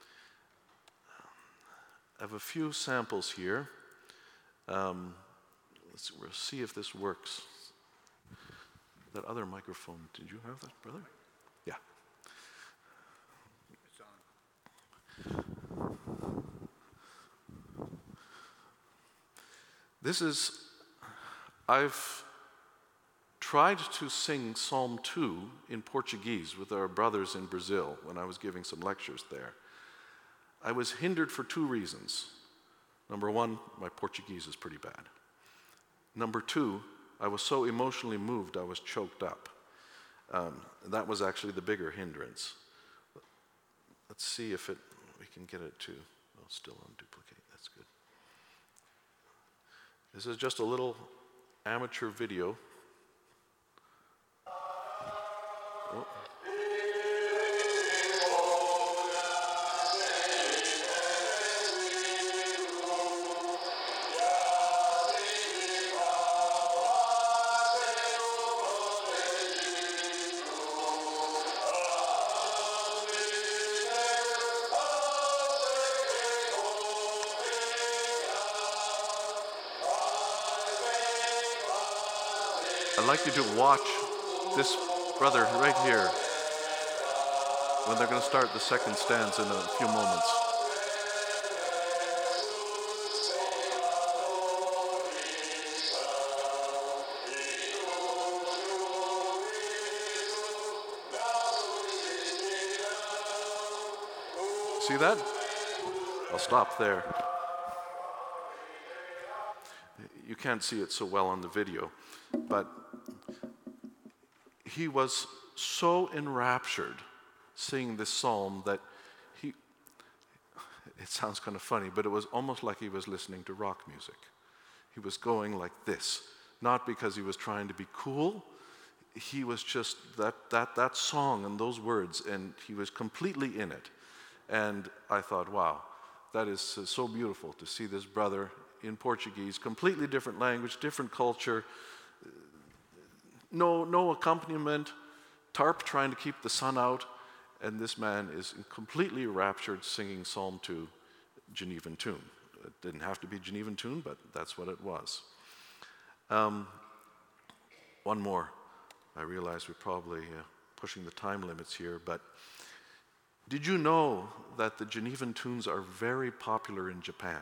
I have a few samples here. Um, let's we'll see if this works. That other microphone, did you have that, brother? Yeah. It's on. This is, I've tried to sing Psalm two in Portuguese with our brothers in Brazil when I was giving some lectures there. I was hindered for two reasons. Number one, my Portuguese is pretty bad. Number two, I was so emotionally moved I was choked up. Um, that was actually the bigger hindrance. Let's see if it we can get it to, oh, still on duplicate, that's good. This is just a little amateur video. Oh. I'd like you to watch this brother right here when they're going to start the second stanza in a few moments. See that? I'll stop there. You can't see it so well on the video, but he was so enraptured singing this psalm that he, it sounds kind of funny, but it was almost like he was listening to rock music. He was going like this, not because he was trying to be cool. He was just that that that song and those words, and he was completely in it. And I thought, wow, that is so beautiful to see this brother in Portuguese, completely different language, different culture, no no accompaniment, tarp trying to keep the sun out, and this man is completely raptured singing Psalm two, Genevan tune. It didn't have to be Genevan tune, but that's what it was. Um, one more. I realize we're probably uh, pushing the time limits here, but did you know that the Genevan tunes are very popular in Japan?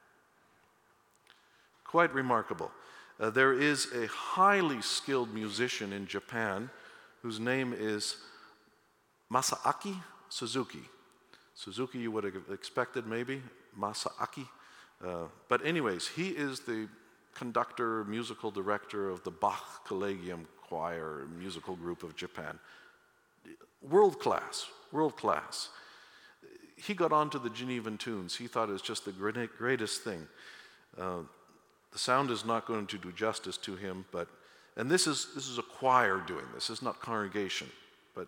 Quite remarkable. Uh, there is a highly skilled musician in Japan whose name is Masaaki Suzuki. Suzuki you would have expected maybe, Masaaki. Uh, but anyways, he is the conductor, musical director of the Bach Collegium Choir musical group of Japan. World class, world class. He got onto the Genevan tunes. He thought it was just the greatest thing. Uh, the sound is not going to do justice to him, but, and this is, this is a choir doing this. This is not congregation, but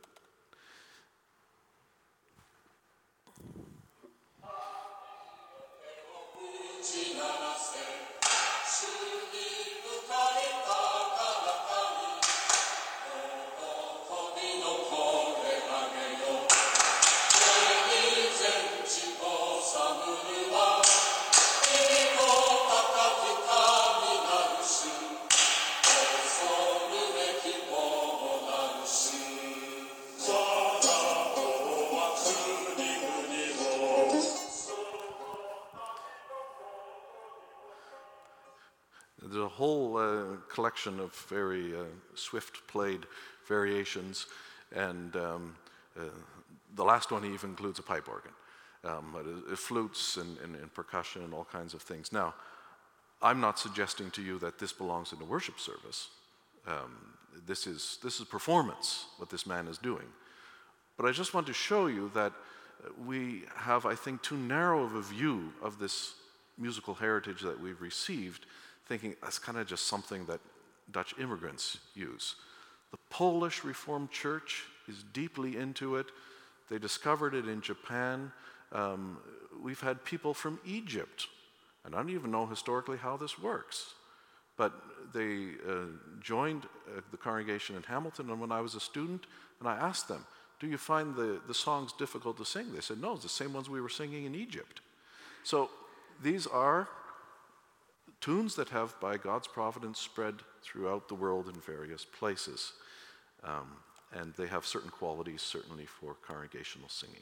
there's a whole uh, collection of very uh, swift-played variations, and um, uh, the last one even includes a pipe organ. Um, but it, it flutes and, and, and percussion and all kinds of things. Now, I'm not suggesting to you that this belongs in a worship service. Um, this is this is performance, what this man is doing. But I just want to show you that we have, I think, too narrow of a view of this musical heritage that we've received, thinking that's kind of just something that Dutch immigrants use. The Polish Reformed Church is deeply into it. They discovered it in Japan. Um, we've had people from Egypt, and I don't even know historically how this works, but they uh, joined uh, the congregation in Hamilton, and when I was a student, and I asked them, do you find the, the songs difficult to sing? They said, no, it's the same ones we were singing in Egypt. So these are tunes that have, by God's providence, spread throughout the world in various places. Um, and they have certain qualities, certainly, for congregational singing.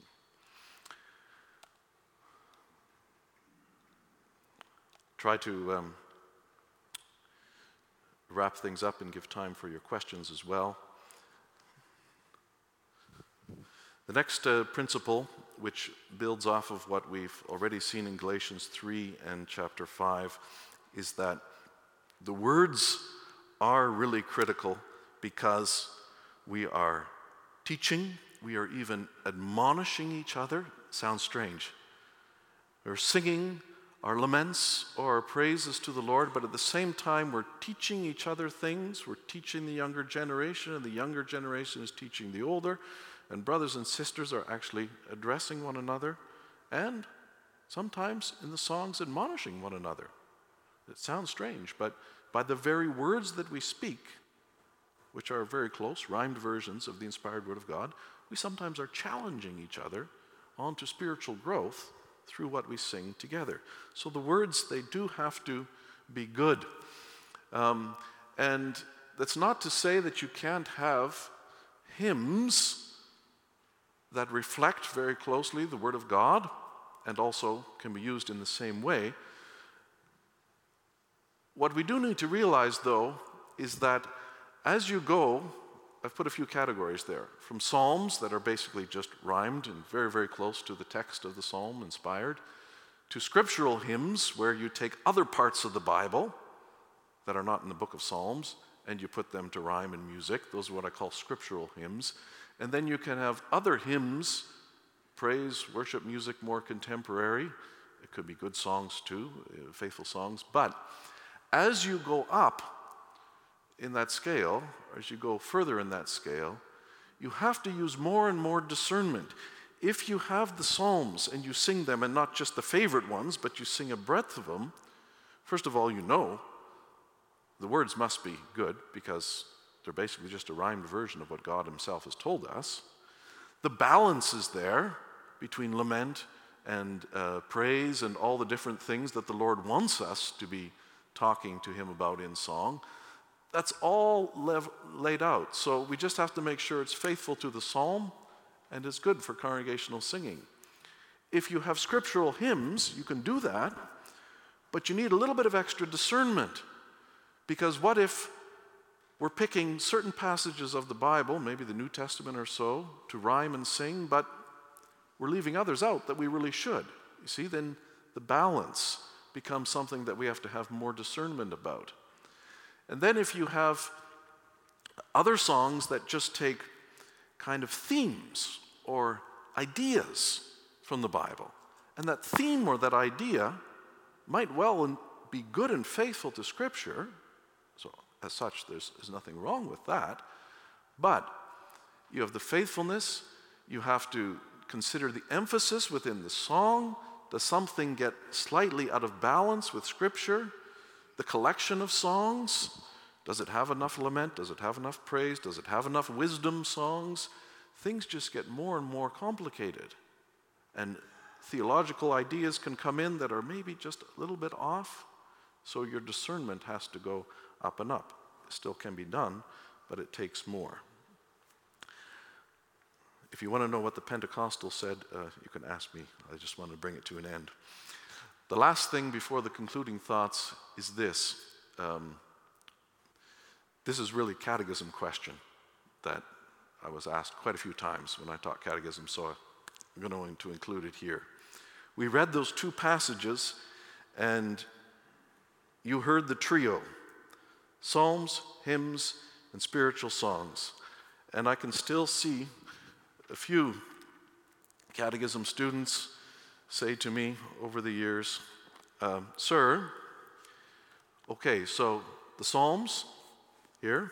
Try to um, wrap things up and give time for your questions as well. The next uh, principle, which builds off of what we've already seen in Galatians three and chapter five, is that the words are really critical because we are teaching, we are even admonishing each other. Sounds strange. We're singing our laments or our praises to the Lord, but at the same time we're teaching each other things. We're teaching the younger generation, and the younger generation is teaching the older, and brothers and sisters are actually addressing one another, and sometimes in the songs admonishing one another. It sounds strange, but by the very words that we speak, which are very close, rhymed versions of the inspired Word of God, we sometimes are challenging each other onto spiritual growth through what we sing together. So the words, they do have to be good. Um, and that's not to say that you can't have hymns that reflect very closely the Word of God and also can be used in the same way. What we do need to realize, though, is that as you go, I've put a few categories there, from psalms that are basically just rhymed and very, very close to the text of the psalm, inspired, to scriptural hymns where you take other parts of the Bible that are not in the book of Psalms and you put them to rhyme in music. Those are what I call scriptural hymns. And then you can have other hymns, praise, worship music, more contemporary. It could be good songs too, faithful songs. But as you go up in that scale, or as you go further in that scale, you have to use more and more discernment. If you have the Psalms and you sing them, and not just the favorite ones, but you sing a breadth of them, first of all, you know the words must be good because they're basically just a rhymed version of what God himself has told us. The balance is there between lament and uh, praise and all the different things that the Lord wants us to be talking to him about in song. That's all lev- laid out. So we just have to make sure it's faithful to the psalm and it's good for congregational singing. If you have scriptural hymns, you can do that, but you need a little bit of extra discernment. Because what if we're picking certain passages of the Bible, maybe the New Testament or so, to rhyme and sing, but we're leaving others out that we really should? You see, then the balance becomes something that we have to have more discernment about. And then if you have other songs that just take kind of themes or ideas from the Bible, and that theme or that idea might well be good and faithful to Scripture, so as such there's, there's nothing wrong with that, but you have the faithfulness, you have to consider the emphasis within the song. Does something get slightly out of balance with Scripture? The collection of songs, does it have enough lament? Does it have enough praise? Does it have enough wisdom songs? Things just get more and more complicated. And theological ideas can come in that are maybe just a little bit off. So your discernment has to go up and up. It still can be done, but it takes more. If you want to know what the Pentecostal said, uh, you can ask me. I just want to bring it to an end. The last thing before the concluding thoughts is this. Um, this is really a catechism question that I was asked quite a few times when I taught catechism, so I'm going to include it here. We read those two passages, and you heard the trio, psalms, hymns, and spiritual songs. And I can still see a few catechism students say to me over the years, um, sir, okay, so the psalms here,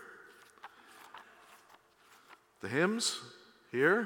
the hymns here,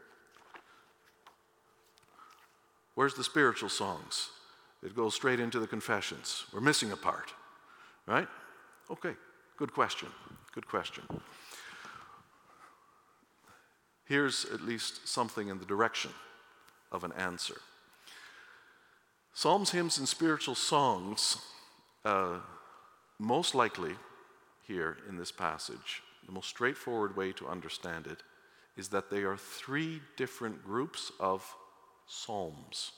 where's the spiritual songs? It goes straight into the confessions. We're missing a part, right? Okay, good question, good question. here's at least something in the direction of an answer. Psalms, hymns, and spiritual songs, uh, most likely here in this passage, the most straightforward way to understand it is that they are three different groups of psalms.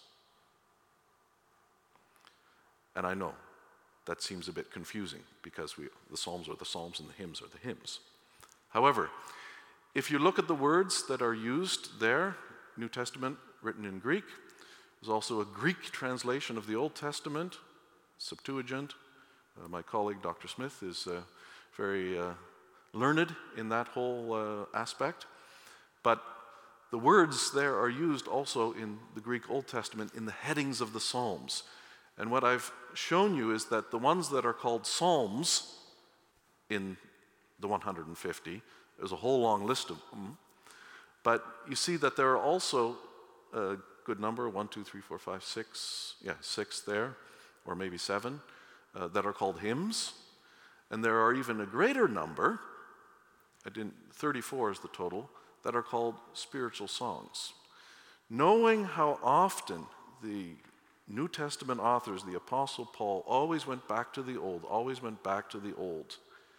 And I know that seems a bit confusing because we, the psalms are the psalms and the hymns are the hymns. However, if you look at the words that are used there, New Testament written in Greek, there's also a Greek translation of the Old Testament, Septuagint. Uh, my colleague, Doctor Smith, is uh, very uh, learned in that whole uh, aspect. But the words there are used also in the Greek Old Testament in the headings of the Psalms. And what I've shown you is that the ones that are called Psalms in the one hundred fifty, there's a whole long list of them, but you see that there are also a good number, one, two, three, four, five, six, yeah, six there, or maybe seven, uh, that are called hymns. And there are even a greater number, I didn't, thirty-four is the total, that are called spiritual songs. Knowing how often the New Testament authors, the Apostle Paul, always went back to the Old, always went back to the Old,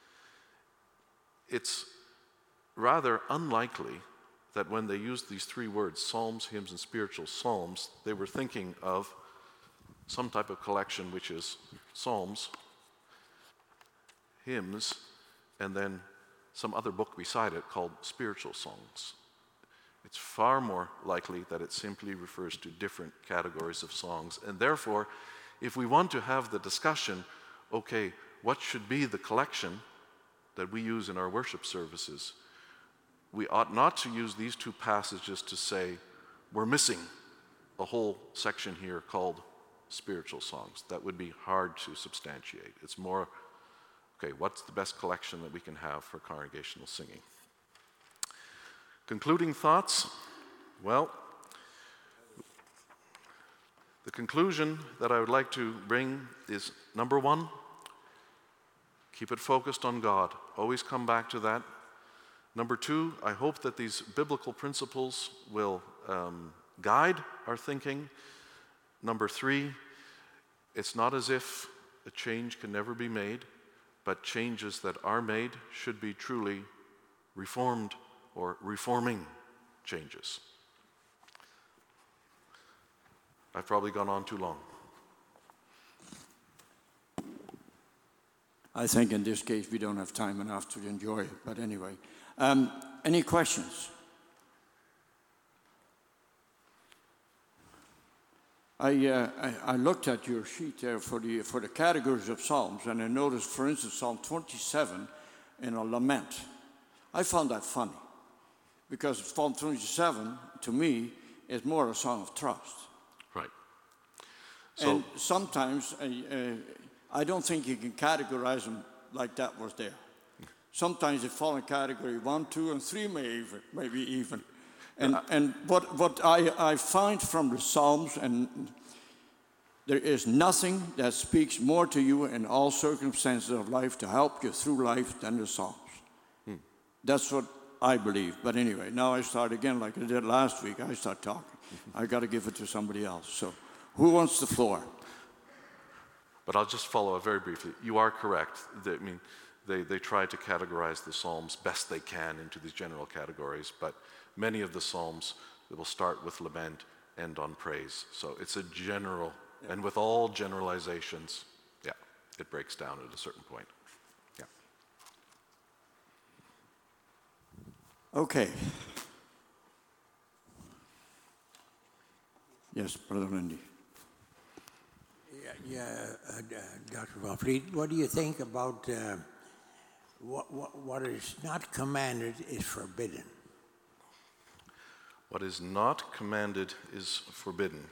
it's rather unlikely that when they used these three words, psalms, hymns, and spiritual psalms, they were thinking of some type of collection which is psalms, hymns, and then some other book beside it called spiritual songs. It's far more likely that it simply refers to different categories of songs. And therefore, if we want to have the discussion, okay, what should be the collection that we use in our worship services, we ought not to use these two passages to say, we're missing a whole section here called spiritual songs. That would be hard to substantiate. It's more, okay, what's the best collection that we can have for congregational singing? Concluding thoughts? Well, the conclusion that I would like to bring is, number one, keep it focused on God. Always come back to that. Number two, I hope that these biblical principles will um, guide our thinking. Number three, it's not as if a change can never be made, but changes that are made should be truly reformed or reforming changes. I've probably gone on too long. I think in this case we don't have time enough to enjoy it, but anyway. Um, any questions? I, uh, I, I looked at your sheet there for the, for the categories of Psalms, and I noticed, for instance, Psalm twenty-seven in a lament. I found that funny, because Psalm twenty-seven, to me, is more a song of trust. Right. So, and sometimes, uh, uh, I don't think you can categorize them like that was there. Sometimes they fall in category one, two, and three, may even, maybe even. And, and what, what I, I find from the Psalms, and there is nothing that speaks more to you in all circumstances of life to help you through life than the Psalms. Hmm. That's what I believe. But anyway, now I start again like I did last week. I start talking. I got to give it to somebody else. So who wants the floor? But I'll just follow up very briefly. You are correct. They, I mean, they, they try to categorize the Psalms best they can into these general categories, but many of the Psalms that will start with lament, end on praise. So it's a general, yeah. And with all generalizations, yeah, it breaks down at a certain point. Yeah. Okay. Yes, Brother Lindy. Yeah, yeah uh, uh, Doctor Valfried, what do you think about uh, what, what, what is not commanded is forbidden? What is not commanded is forbidden.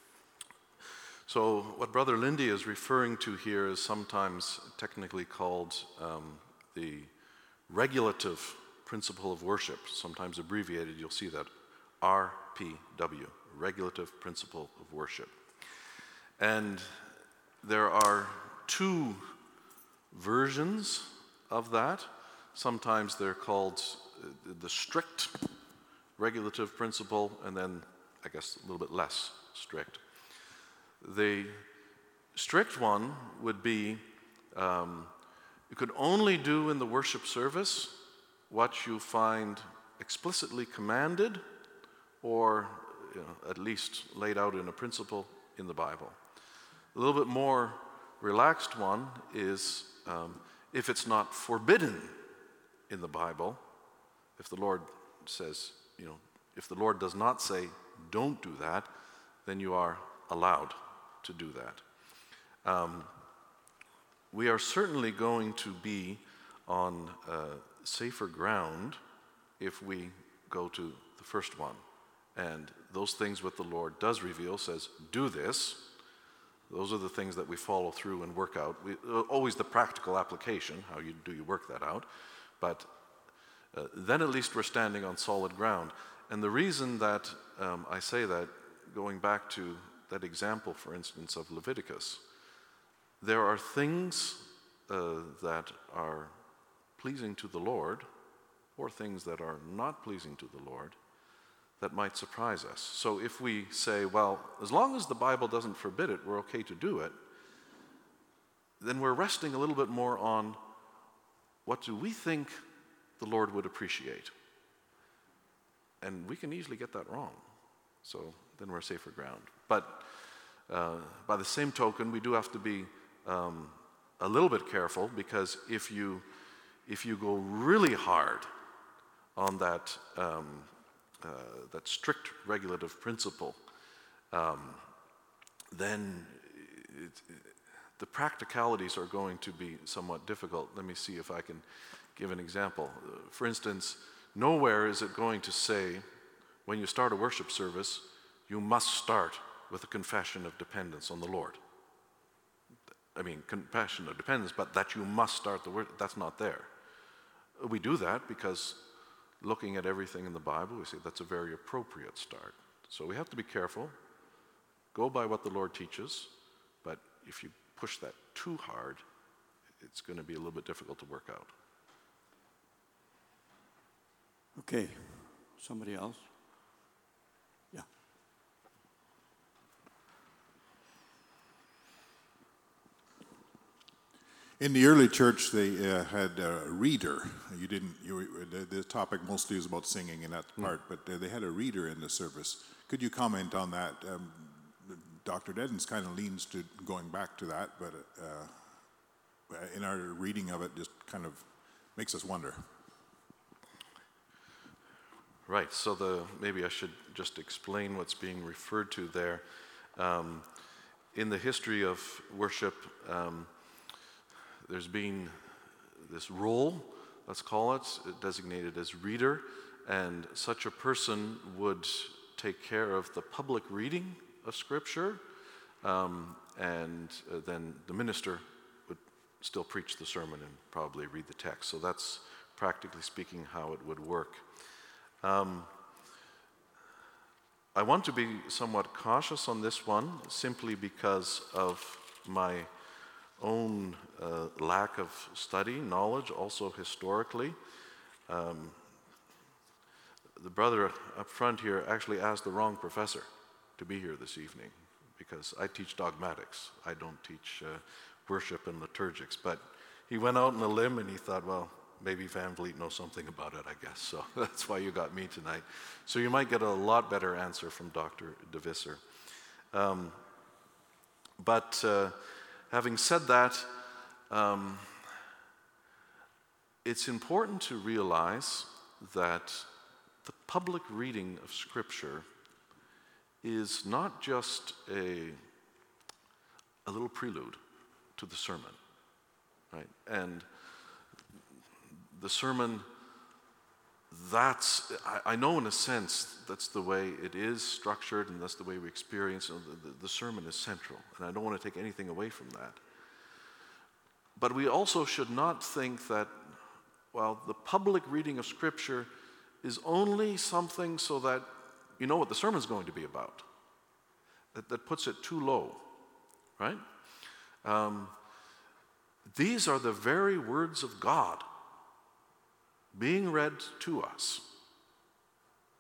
So what Brother Lindy is referring to here is sometimes technically called um, the regulative principle of worship, sometimes abbreviated, you'll see that, R P W, regulative principle of worship. And there are two versions of that. Sometimes they're called the strict regulative principle, and then I guess a little bit less strict. The strict one would be um, you could only do in the worship service what you find explicitly commanded or you know, at least laid out in a principle in the Bible. A little bit more relaxed one is um, if it's not forbidden in the Bible, if the Lord says, you know, if the Lord does not say, don't do that, then you are allowed to do that. Um, we are certainly going to be on uh, safer ground if we go to the first one. And those things what the Lord does reveal says, do this. Those are the things that we follow through and work out. We, uh, always the practical application, how you do you work that out. But uh, then at least we're standing on solid ground. And the reason that um, I say that, going back to that example, for instance, of Leviticus, there are things uh, that are pleasing to the Lord, or things that are not pleasing to the Lord, that might surprise us. So if we say, well, as long as the Bible doesn't forbid it, we're okay to do it, then we're resting a little bit more on what do we think the Lord would appreciate. And we can easily get that wrong. So then we're safer ground. But uh, by the same token, we do have to be um, a little bit careful, because if you if you go really hard on that um, uh, that strict regulative principle, um, then it, it, the practicalities are going to be somewhat difficult. Let me see if I can give an example. Uh, for instance, nowhere is it going to say, when you start a worship service, you must start with a confession of dependence on the Lord. I mean, confession of dependence, but that you must start the word, that's not there. We do that because looking at everything in the Bible, we say that's a very appropriate start. So we have to be careful, go by what the Lord teaches, but if you push that too hard, it's going to be a little bit difficult to work out. Okay, somebody else? Yeah. In the early church, they uh, had a reader. You didn't. You, the, the topic mostly was about singing in that part, but uh, they had a reader in the service. Could you comment on that? Um, Doctor Deddens kind of leans to going back to that, but uh, in our reading of it, just kind of makes us wonder. Right. So the maybe I should just explain what's being referred to there. Um, in the history of worship, um, there's been this role, let's call it, designated as reader, and such a person would take care of the public reading of Scripture, um, and uh, then the minister would still preach the sermon and probably read the text. So that's practically speaking how it would work. Um, I want to be somewhat cautious on this one, simply because of my own uh, lack of study, knowledge, also historically. Um, the brother up front here actually asked the wrong professor to be here this evening, because I teach dogmatics. I don't teach uh, worship and liturgics. But he went out on a limb and he thought, well, maybe Van Vliet knows something about it, I guess. So that's why you got me tonight. So you might get a lot better answer from Doctor De Visser. Um, but uh, having said that, um, it's important to realize that the public reading of Scripture is not just a, a little prelude to the sermon, right? And the sermon, that's, I, I know in a sense that's the way it is structured and that's the way we experience it. The, the, the sermon is central, and I don't want to take anything away from that. But we also should not think that, well, the public reading of Scripture is only something so that you know what the sermon's going to be about. That, that puts it too low, right? Um, these are the very words of God being read to us.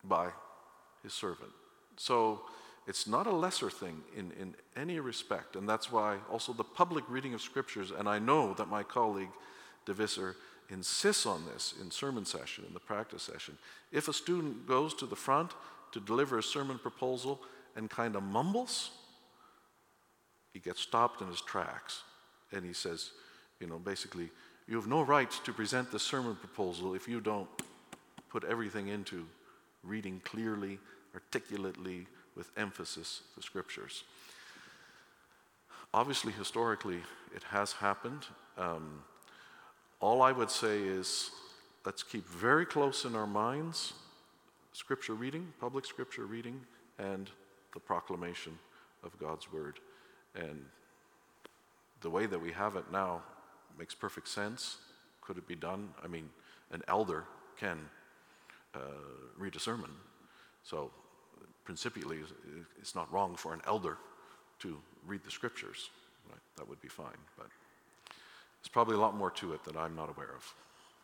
by his servant. So it's not a lesser thing in, in any respect, and that's why also the public reading of scriptures, and I know that my colleague De Visser insists on this in sermon session, in the practice session. If a student goes to the front to deliver a sermon proposal and kind of mumbles, he gets stopped in his tracks, and he says, you know, basically, you have no right to present the sermon proposal if you don't put everything into reading clearly, articulately, with emphasis the scriptures. Obviously, historically, it has happened. Um, all I would say is, let's keep very close in our minds scripture reading, public scripture reading, and the proclamation of God's word. And the way that we have it now makes perfect sense. Could it be done? I mean, an elder can uh, read a sermon. So, principially, it's not wrong for an elder to read the scriptures. Right? That would be fine. But there's probably a lot more to it that I'm not aware of.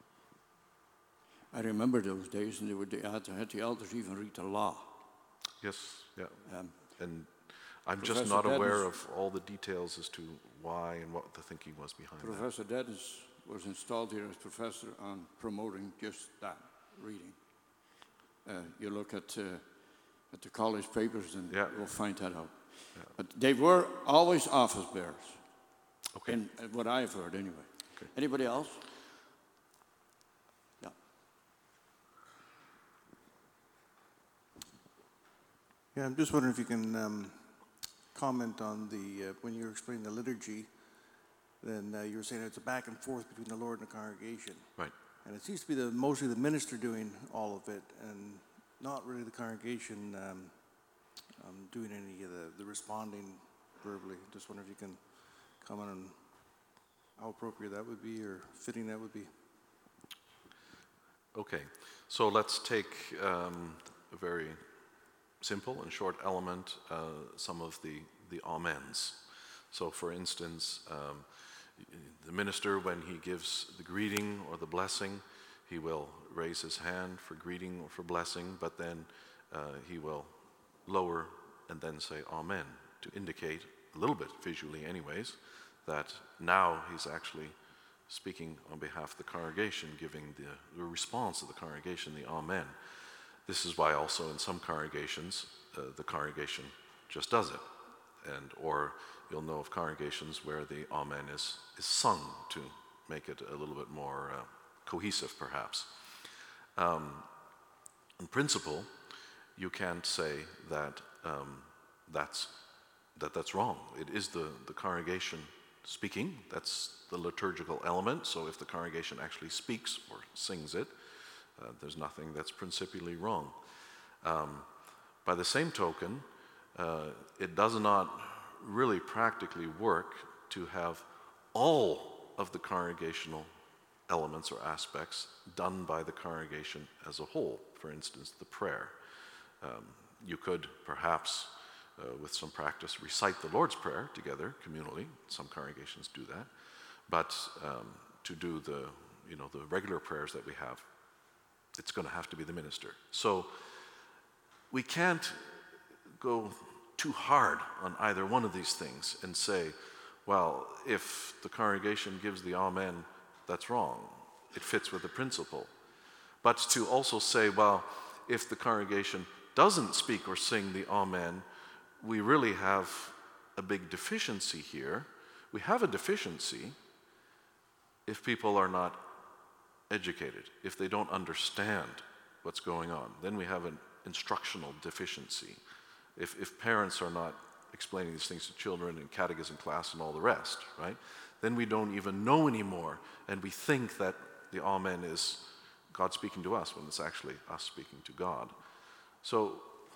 I remember those days, and they would, they had, had the elders even read the law. Yes, yeah. Um, and I'm Professor just not aware Deddens- of all the details as to why and what the thinking was behind that. Professor Deddens was installed here as professor on promoting just that, reading. Uh, you look at, uh, at the college papers and Yeah. you'll find that out. But they were always office bearers, Okay. in uh, what I've heard anyway. Okay. Anybody else? Yeah. Yeah, I'm just wondering if you can um, comment on the, uh, when you were explaining the liturgy, then uh, you were saying it's a back and forth between the Lord and the congregation. Right. And it seems to be the, mostly the minister doing all of it and not really the congregation um, um, doing any of the, the responding verbally. Just wonder if you can comment on how appropriate that would be or fitting that would be. Okay. So let's take um, a very simple and short element, uh, some of the, the amens. So for instance, um, the minister, when he gives the greeting or the blessing, he will raise his hand for greeting or for blessing, but then uh, he will lower and then say amen to indicate a little bit visually anyways that now he's actually speaking on behalf of the congregation, giving the, the response of the congregation, the amen. This is why also in some congregations uh, the congregation just does it. And or you'll know of congregations where the amen is, is sung to make it a little bit more uh, cohesive perhaps. Um, in principle, you can't say that um, that's, that that's wrong. It is the, the congregation speaking. That's the liturgical element. So if the congregation actually speaks or sings it, uh, there's nothing that's principially wrong. Um, by the same token, uh, it does not really practically work to have all of the congregational elements or aspects done by the congregation as a whole. For instance, the prayer. Um, you could perhaps, uh, with some practice, recite the Lord's Prayer together communally. Some congregations do that. But um, to do the, you know, the regular prayers that we have, it's going to have to be the minister. So we can't go too hard on either one of these things and say, well, if the congregation gives the amen, that's wrong. It fits with the principle. But to also say, well, if the congregation doesn't speak or sing the amen, we really have a big deficiency here. We have a deficiency if people are not educated, if they don't understand what's going on. Then we have an instructional deficiency. If, if parents are not explaining these things to children in catechism class and all the rest, right? Then we don't even know anymore, and we think that the amen is God speaking to us when it's actually us speaking to God. So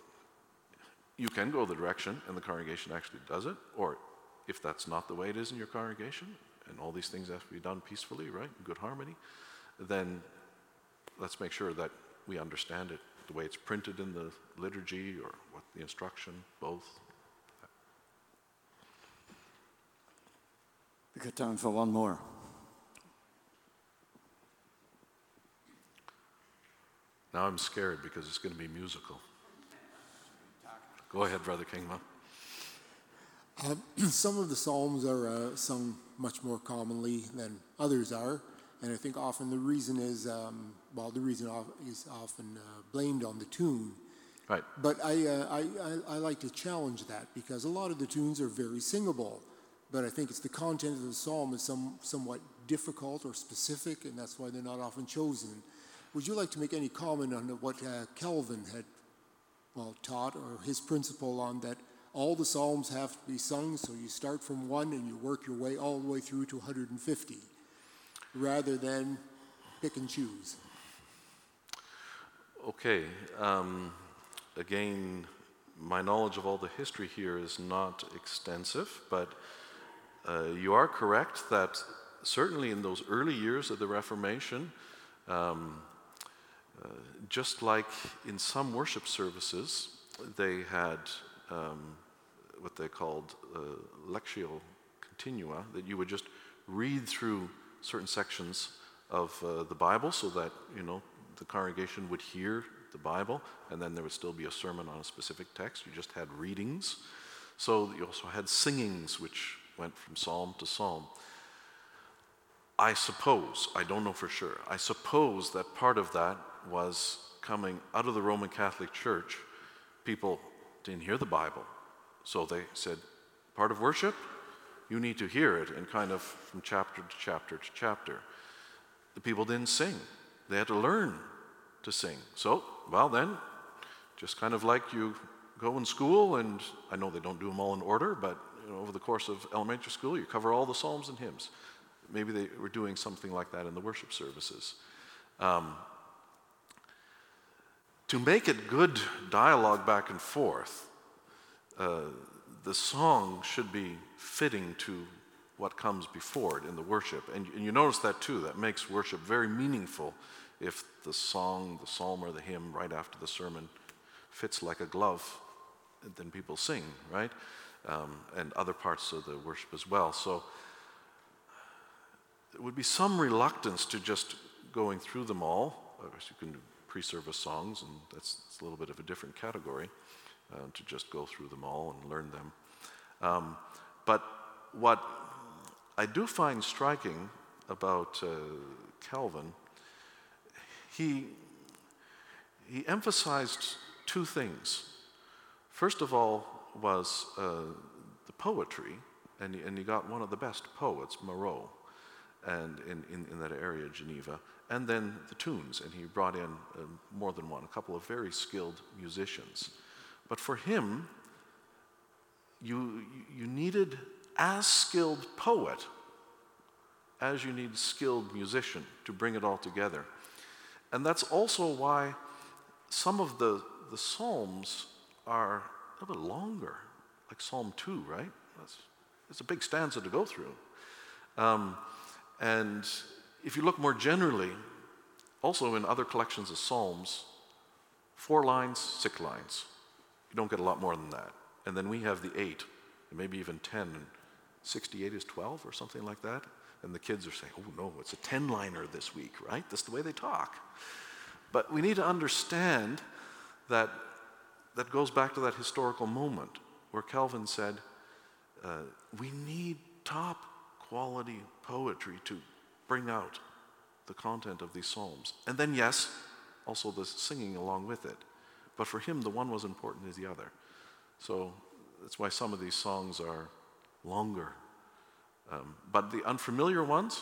you can go the direction and the congregation actually does it, or if that's not the way it is in your congregation, and all these things have to be done peacefully, right, in good harmony, then let's make sure that we understand it the way it's printed in the liturgy or what the instruction, both. We got time for one more. Now I'm scared because it's going to be musical. Go ahead, Brother Kingma. Uh, some of the Psalms are uh, sung much more commonly than others are, and I think often the reason is, um, well, the reason is often uh, blamed on the tune. Right. But I, uh, I, I, I like to challenge that because a lot of the tunes are very singable, but I think it's the content of the psalm is some, somewhat difficult or specific, and that's why they're not often chosen. Would you like to make any comment on what uh, Calvin had, well, taught, or his principle on that all the psalms have to be sung, so you start from one and you work your way all the way through to one hundred fifty, rather than pick and choose? Okay. Um, again, my knowledge of all the history here is not extensive, but uh, you are correct that certainly in those early years of the Reformation, um, uh, just like in some worship services, they had um, what they called uh, lectio continua, that you would just read through certain sections of uh, the Bible so that, you know, the congregation would hear the Bible, and then there would still be a sermon on a specific text. You just had readings. So you also had singings, which went from psalm to psalm. I suppose, I don't know for sure, I suppose that part of that was coming out of the Roman Catholic Church. People didn't hear the Bible, so they said, part of worship, you need to hear it, and kind of from chapter to chapter to chapter. The people didn't sing. They had to learn to sing. So, well then, just kind of like you go in school, and I know they don't do them all in order, but you know, over the course of elementary school, you cover all the psalms and hymns. Maybe they were doing something like that in the worship services. Um, to make it good dialogue back and forth, uh, the song should be fitting to what comes before it in the worship. And, and you notice that too. That makes worship very meaningful if the song, the psalm, or the hymn right after the sermon fits like a glove, and then people sing, right? Um, and other parts of the worship as well. So there would be some reluctance to just going through them all. Of course, you can do pre-service songs, and that's, that's a little bit of a different category, uh, to just go through them all and learn them. Um, but what I do find striking about uh, Calvin, he, he emphasized two things. First of all was uh, the poetry, and he, and he got one of the best poets, Marot, and in, in, in that area, Geneva, and then the tunes, and he brought in uh, more than one, a couple of very skilled musicians. But for him, you, you needed as skilled poet as you need skilled musician to bring it all together. And that's also why some of the, the psalms are a little bit longer, like Psalm two, right? That's, it's a big stanza to go through. Um, and if you look more generally, also in other collections of psalms, four lines, six lines. You don't get a lot more than that. And then we have the eight, and maybe even ten, and sixty-eight is twelve or something like that. And the kids are saying, oh no, it's a ten-liner this week, right? That's the way they talk. But we need to understand that that goes back to that historical moment where Calvin said, uh, we need top quality poetry to bring out the content of these psalms. And then, yes, also the singing along with it. But for him, the one was important as the other. So that's why some of these songs are longer. Um, but the unfamiliar ones,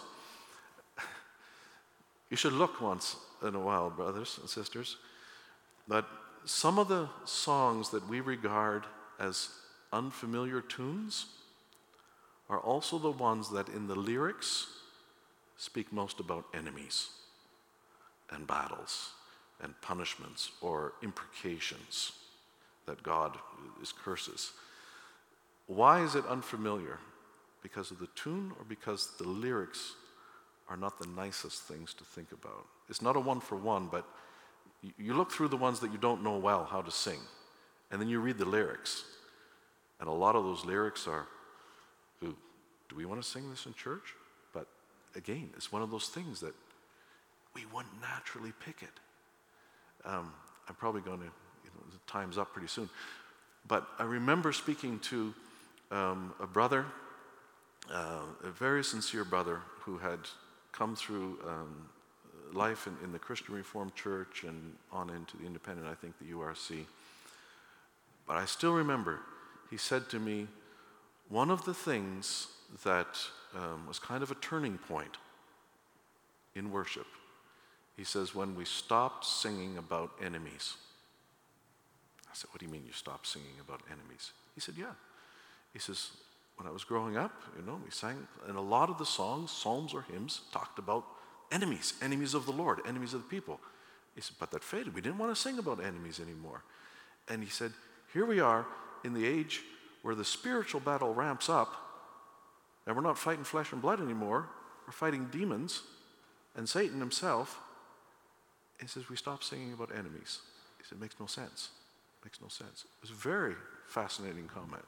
you should look once in a while, brothers and sisters, that some of the songs that we regard as unfamiliar tunes are also the ones that in the lyrics speak most about enemies and battles and punishments or imprecations that God is curses. Why is it unfamiliar? Because of the tune or because the lyrics are not the nicest things to think about? It's not a one for one, but you look through the ones that you don't know well how to sing, and then you read the lyrics, and a lot of those lyrics are, ooh, do we want to sing this in church? But again, it's one of those things that we wouldn't naturally pick it. Um, I'm probably going to, you know, the time's up pretty soon. But I remember speaking to um, a brother, uh, a very sincere brother who had come through um, life in, in the Christian Reformed Church and on into the Independent, I think the U R C. But I still remember, he said to me, one of the things that um, was kind of a turning point in worship, he says, when we stopped singing about enemies. I said, what do you mean you stopped singing about enemies? He said, yeah. He says, when I was growing up, you know, we sang, and a lot of the songs, psalms or hymns, talked about enemies, enemies of the Lord, enemies of the people. He said, but that faded. We didn't want to sing about enemies anymore. And he said, here we are in the age where the spiritual battle ramps up, and we're not fighting flesh and blood anymore. We're fighting demons and Satan himself. He says, we stopped singing about enemies. He said, it makes no sense. It makes no sense. It was a very fascinating comment.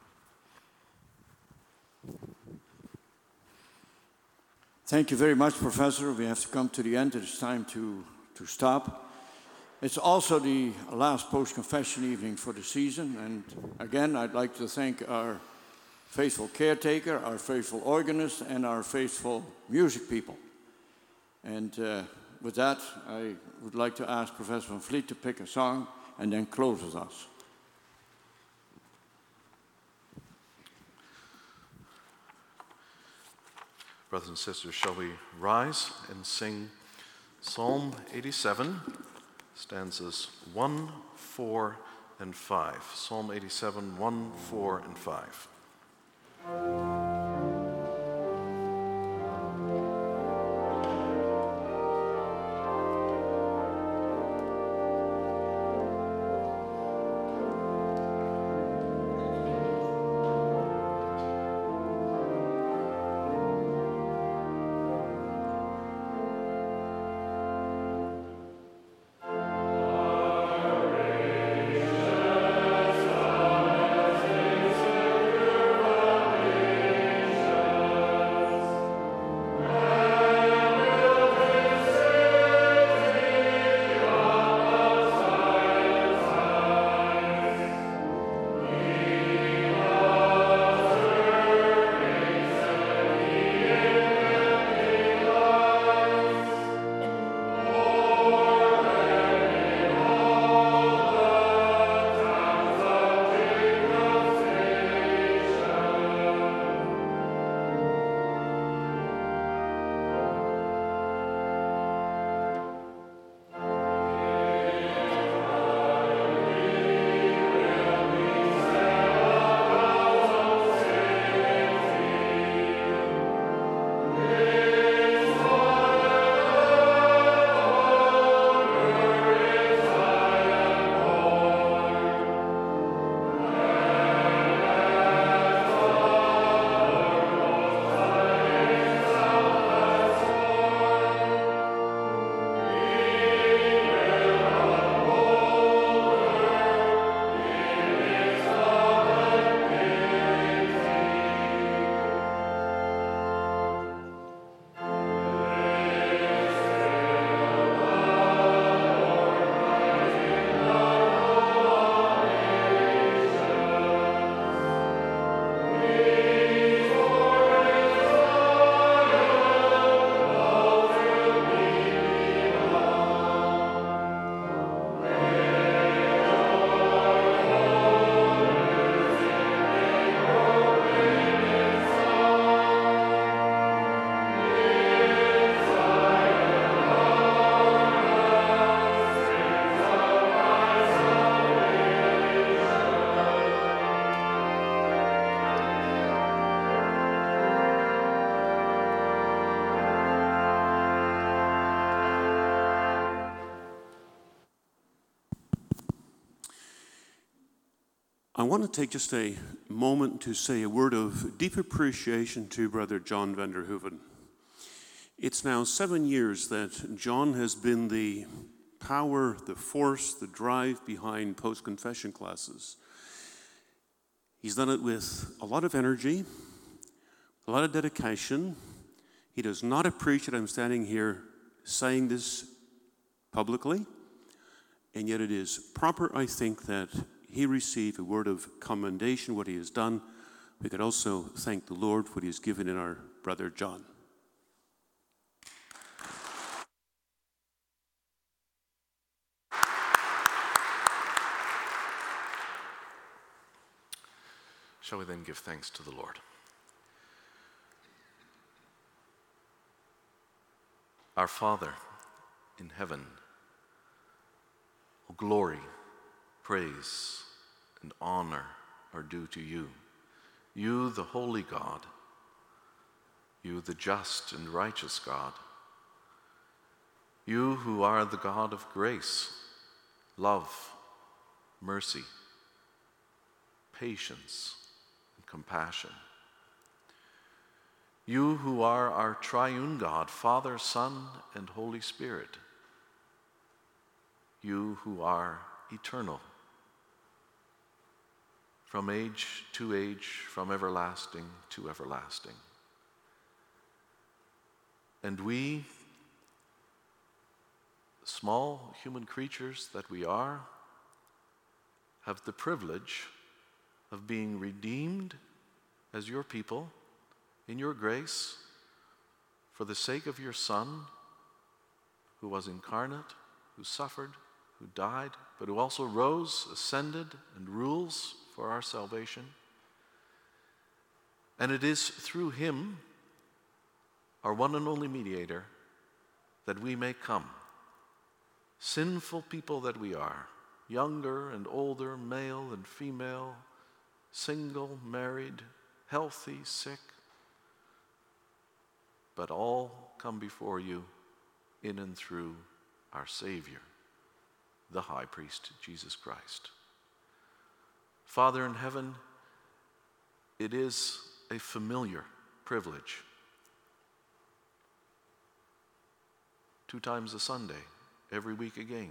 Thank you very much, Professor. We have to come to the end. It's time to, to stop. It's also the last post-confession evening for the season. And again, I'd like to thank our faithful caretaker, our faithful organist, and our faithful music people. And uh, with that, I would like to ask Professor Van Vliet to pick a song and then close with us. Brothers and sisters, shall we rise and sing Psalm eighty-seven, stanzas one, four, and five. Psalm eighty-seven, one, four, and five. I want to take just a moment to say a word of deep appreciation to Brother John van der Hoeven. It's now seven years that John has been the power, the force, the drive behind post-confession classes. He's done it with a lot of energy, a lot of dedication. He does not appreciate I'm standing here saying this publicly. and yet it is proper, I think, that he receive a word of commendation, what he has done. We could also thank the Lord for what he has given in our brother John. Shall we then give thanks to the Lord? Our Father in heaven, all glory, praise, and honor are due to you. You, the holy God, you, the just and righteous God, you who are the God of grace, love, mercy, patience, and compassion. You who are our triune God, Father, Son, and Holy Spirit. You who are eternal, from age to age, from everlasting to everlasting. And we, small human creatures that we are, have the privilege of being redeemed as your people in your grace for the sake of your Son, who was incarnate, who suffered, who died, but who also rose, ascended, and rules for our salvation. And it is through him, our one and only mediator, that we may come, sinful people that we are, younger and older, male and female, single, married, healthy, sick, but all come before you in and through our Savior, the high priest, Jesus Christ. Father in heaven, it is a familiar privilege. Two times a Sunday, every week again.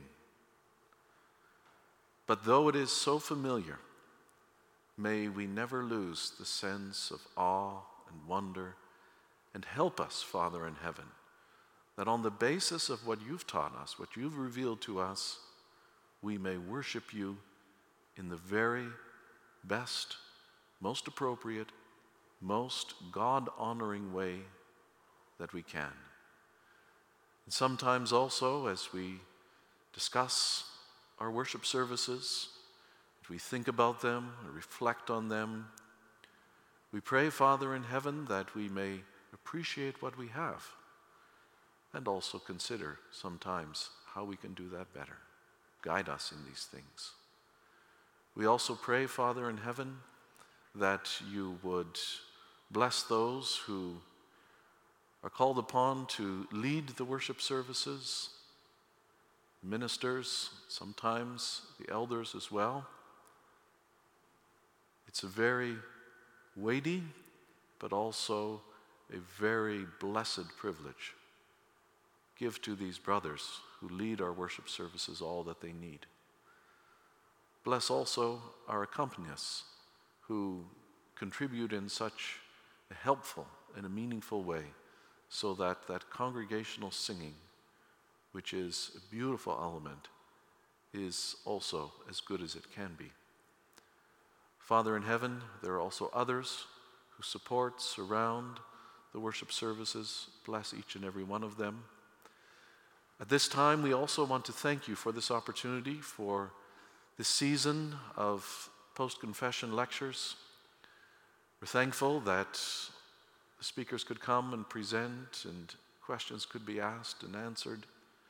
But though it is so familiar, may we never lose the sense of awe and wonder, and help us, Father in heaven, that on the basis of what you've taught us, what you've revealed to us, we may worship you in the very best, most appropriate, most God-honoring way that we can. And sometimes also, as we discuss our worship services, as we think about them and reflect on them, we pray, Father in heaven, that we may appreciate what we have and also consider sometimes how we can do that better. Guide us in these things. We also pray, Father in heaven, that you would bless those who are called upon to lead the worship services, ministers, sometimes the elders as well. It's a very weighty, but also a very blessed privilege. Give to these brothers who lead our worship services all that they need. Bless also our accompanists who contribute in such a helpful and a meaningful way, so that that congregational singing, which is a beautiful element, is also as good as it can be. Father in heaven, there are also others who support, surround the worship services. Bless each and every one of them. At this time, we also want to thank you for this opportunity, for this season of post-confession lectures. We're thankful that the speakers could come and present and questions could be asked and answered.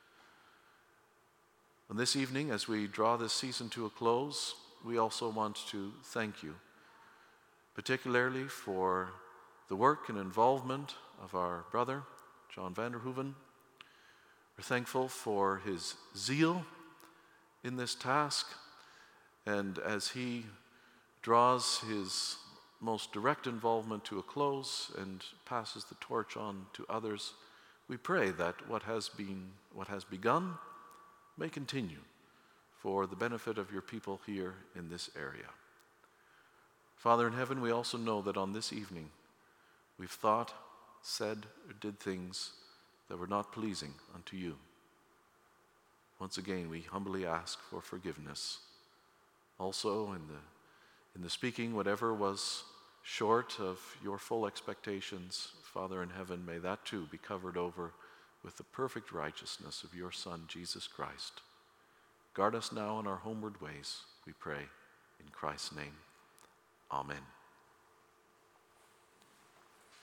And this evening, as we draw this season to a close, we also want to thank you, particularly for the work and involvement of our brother, John Vanderhoeven. We're thankful for his zeal in this task, and as he draws his most direct involvement to a close and passes the torch on to others, we pray that what has been, what has begun may continue for the benefit of your people here in this area. Father in heaven, we also know that on this evening we've thought, said, or did things that were not pleasing unto you. Once again, we humbly ask for forgiveness. Also, in the, in the speaking, whatever was short of your full expectations, Father in heaven, may that too be covered over with the perfect righteousness of your Son, Jesus Christ. Guard us now in our homeward ways, we pray. In Christ's name, amen.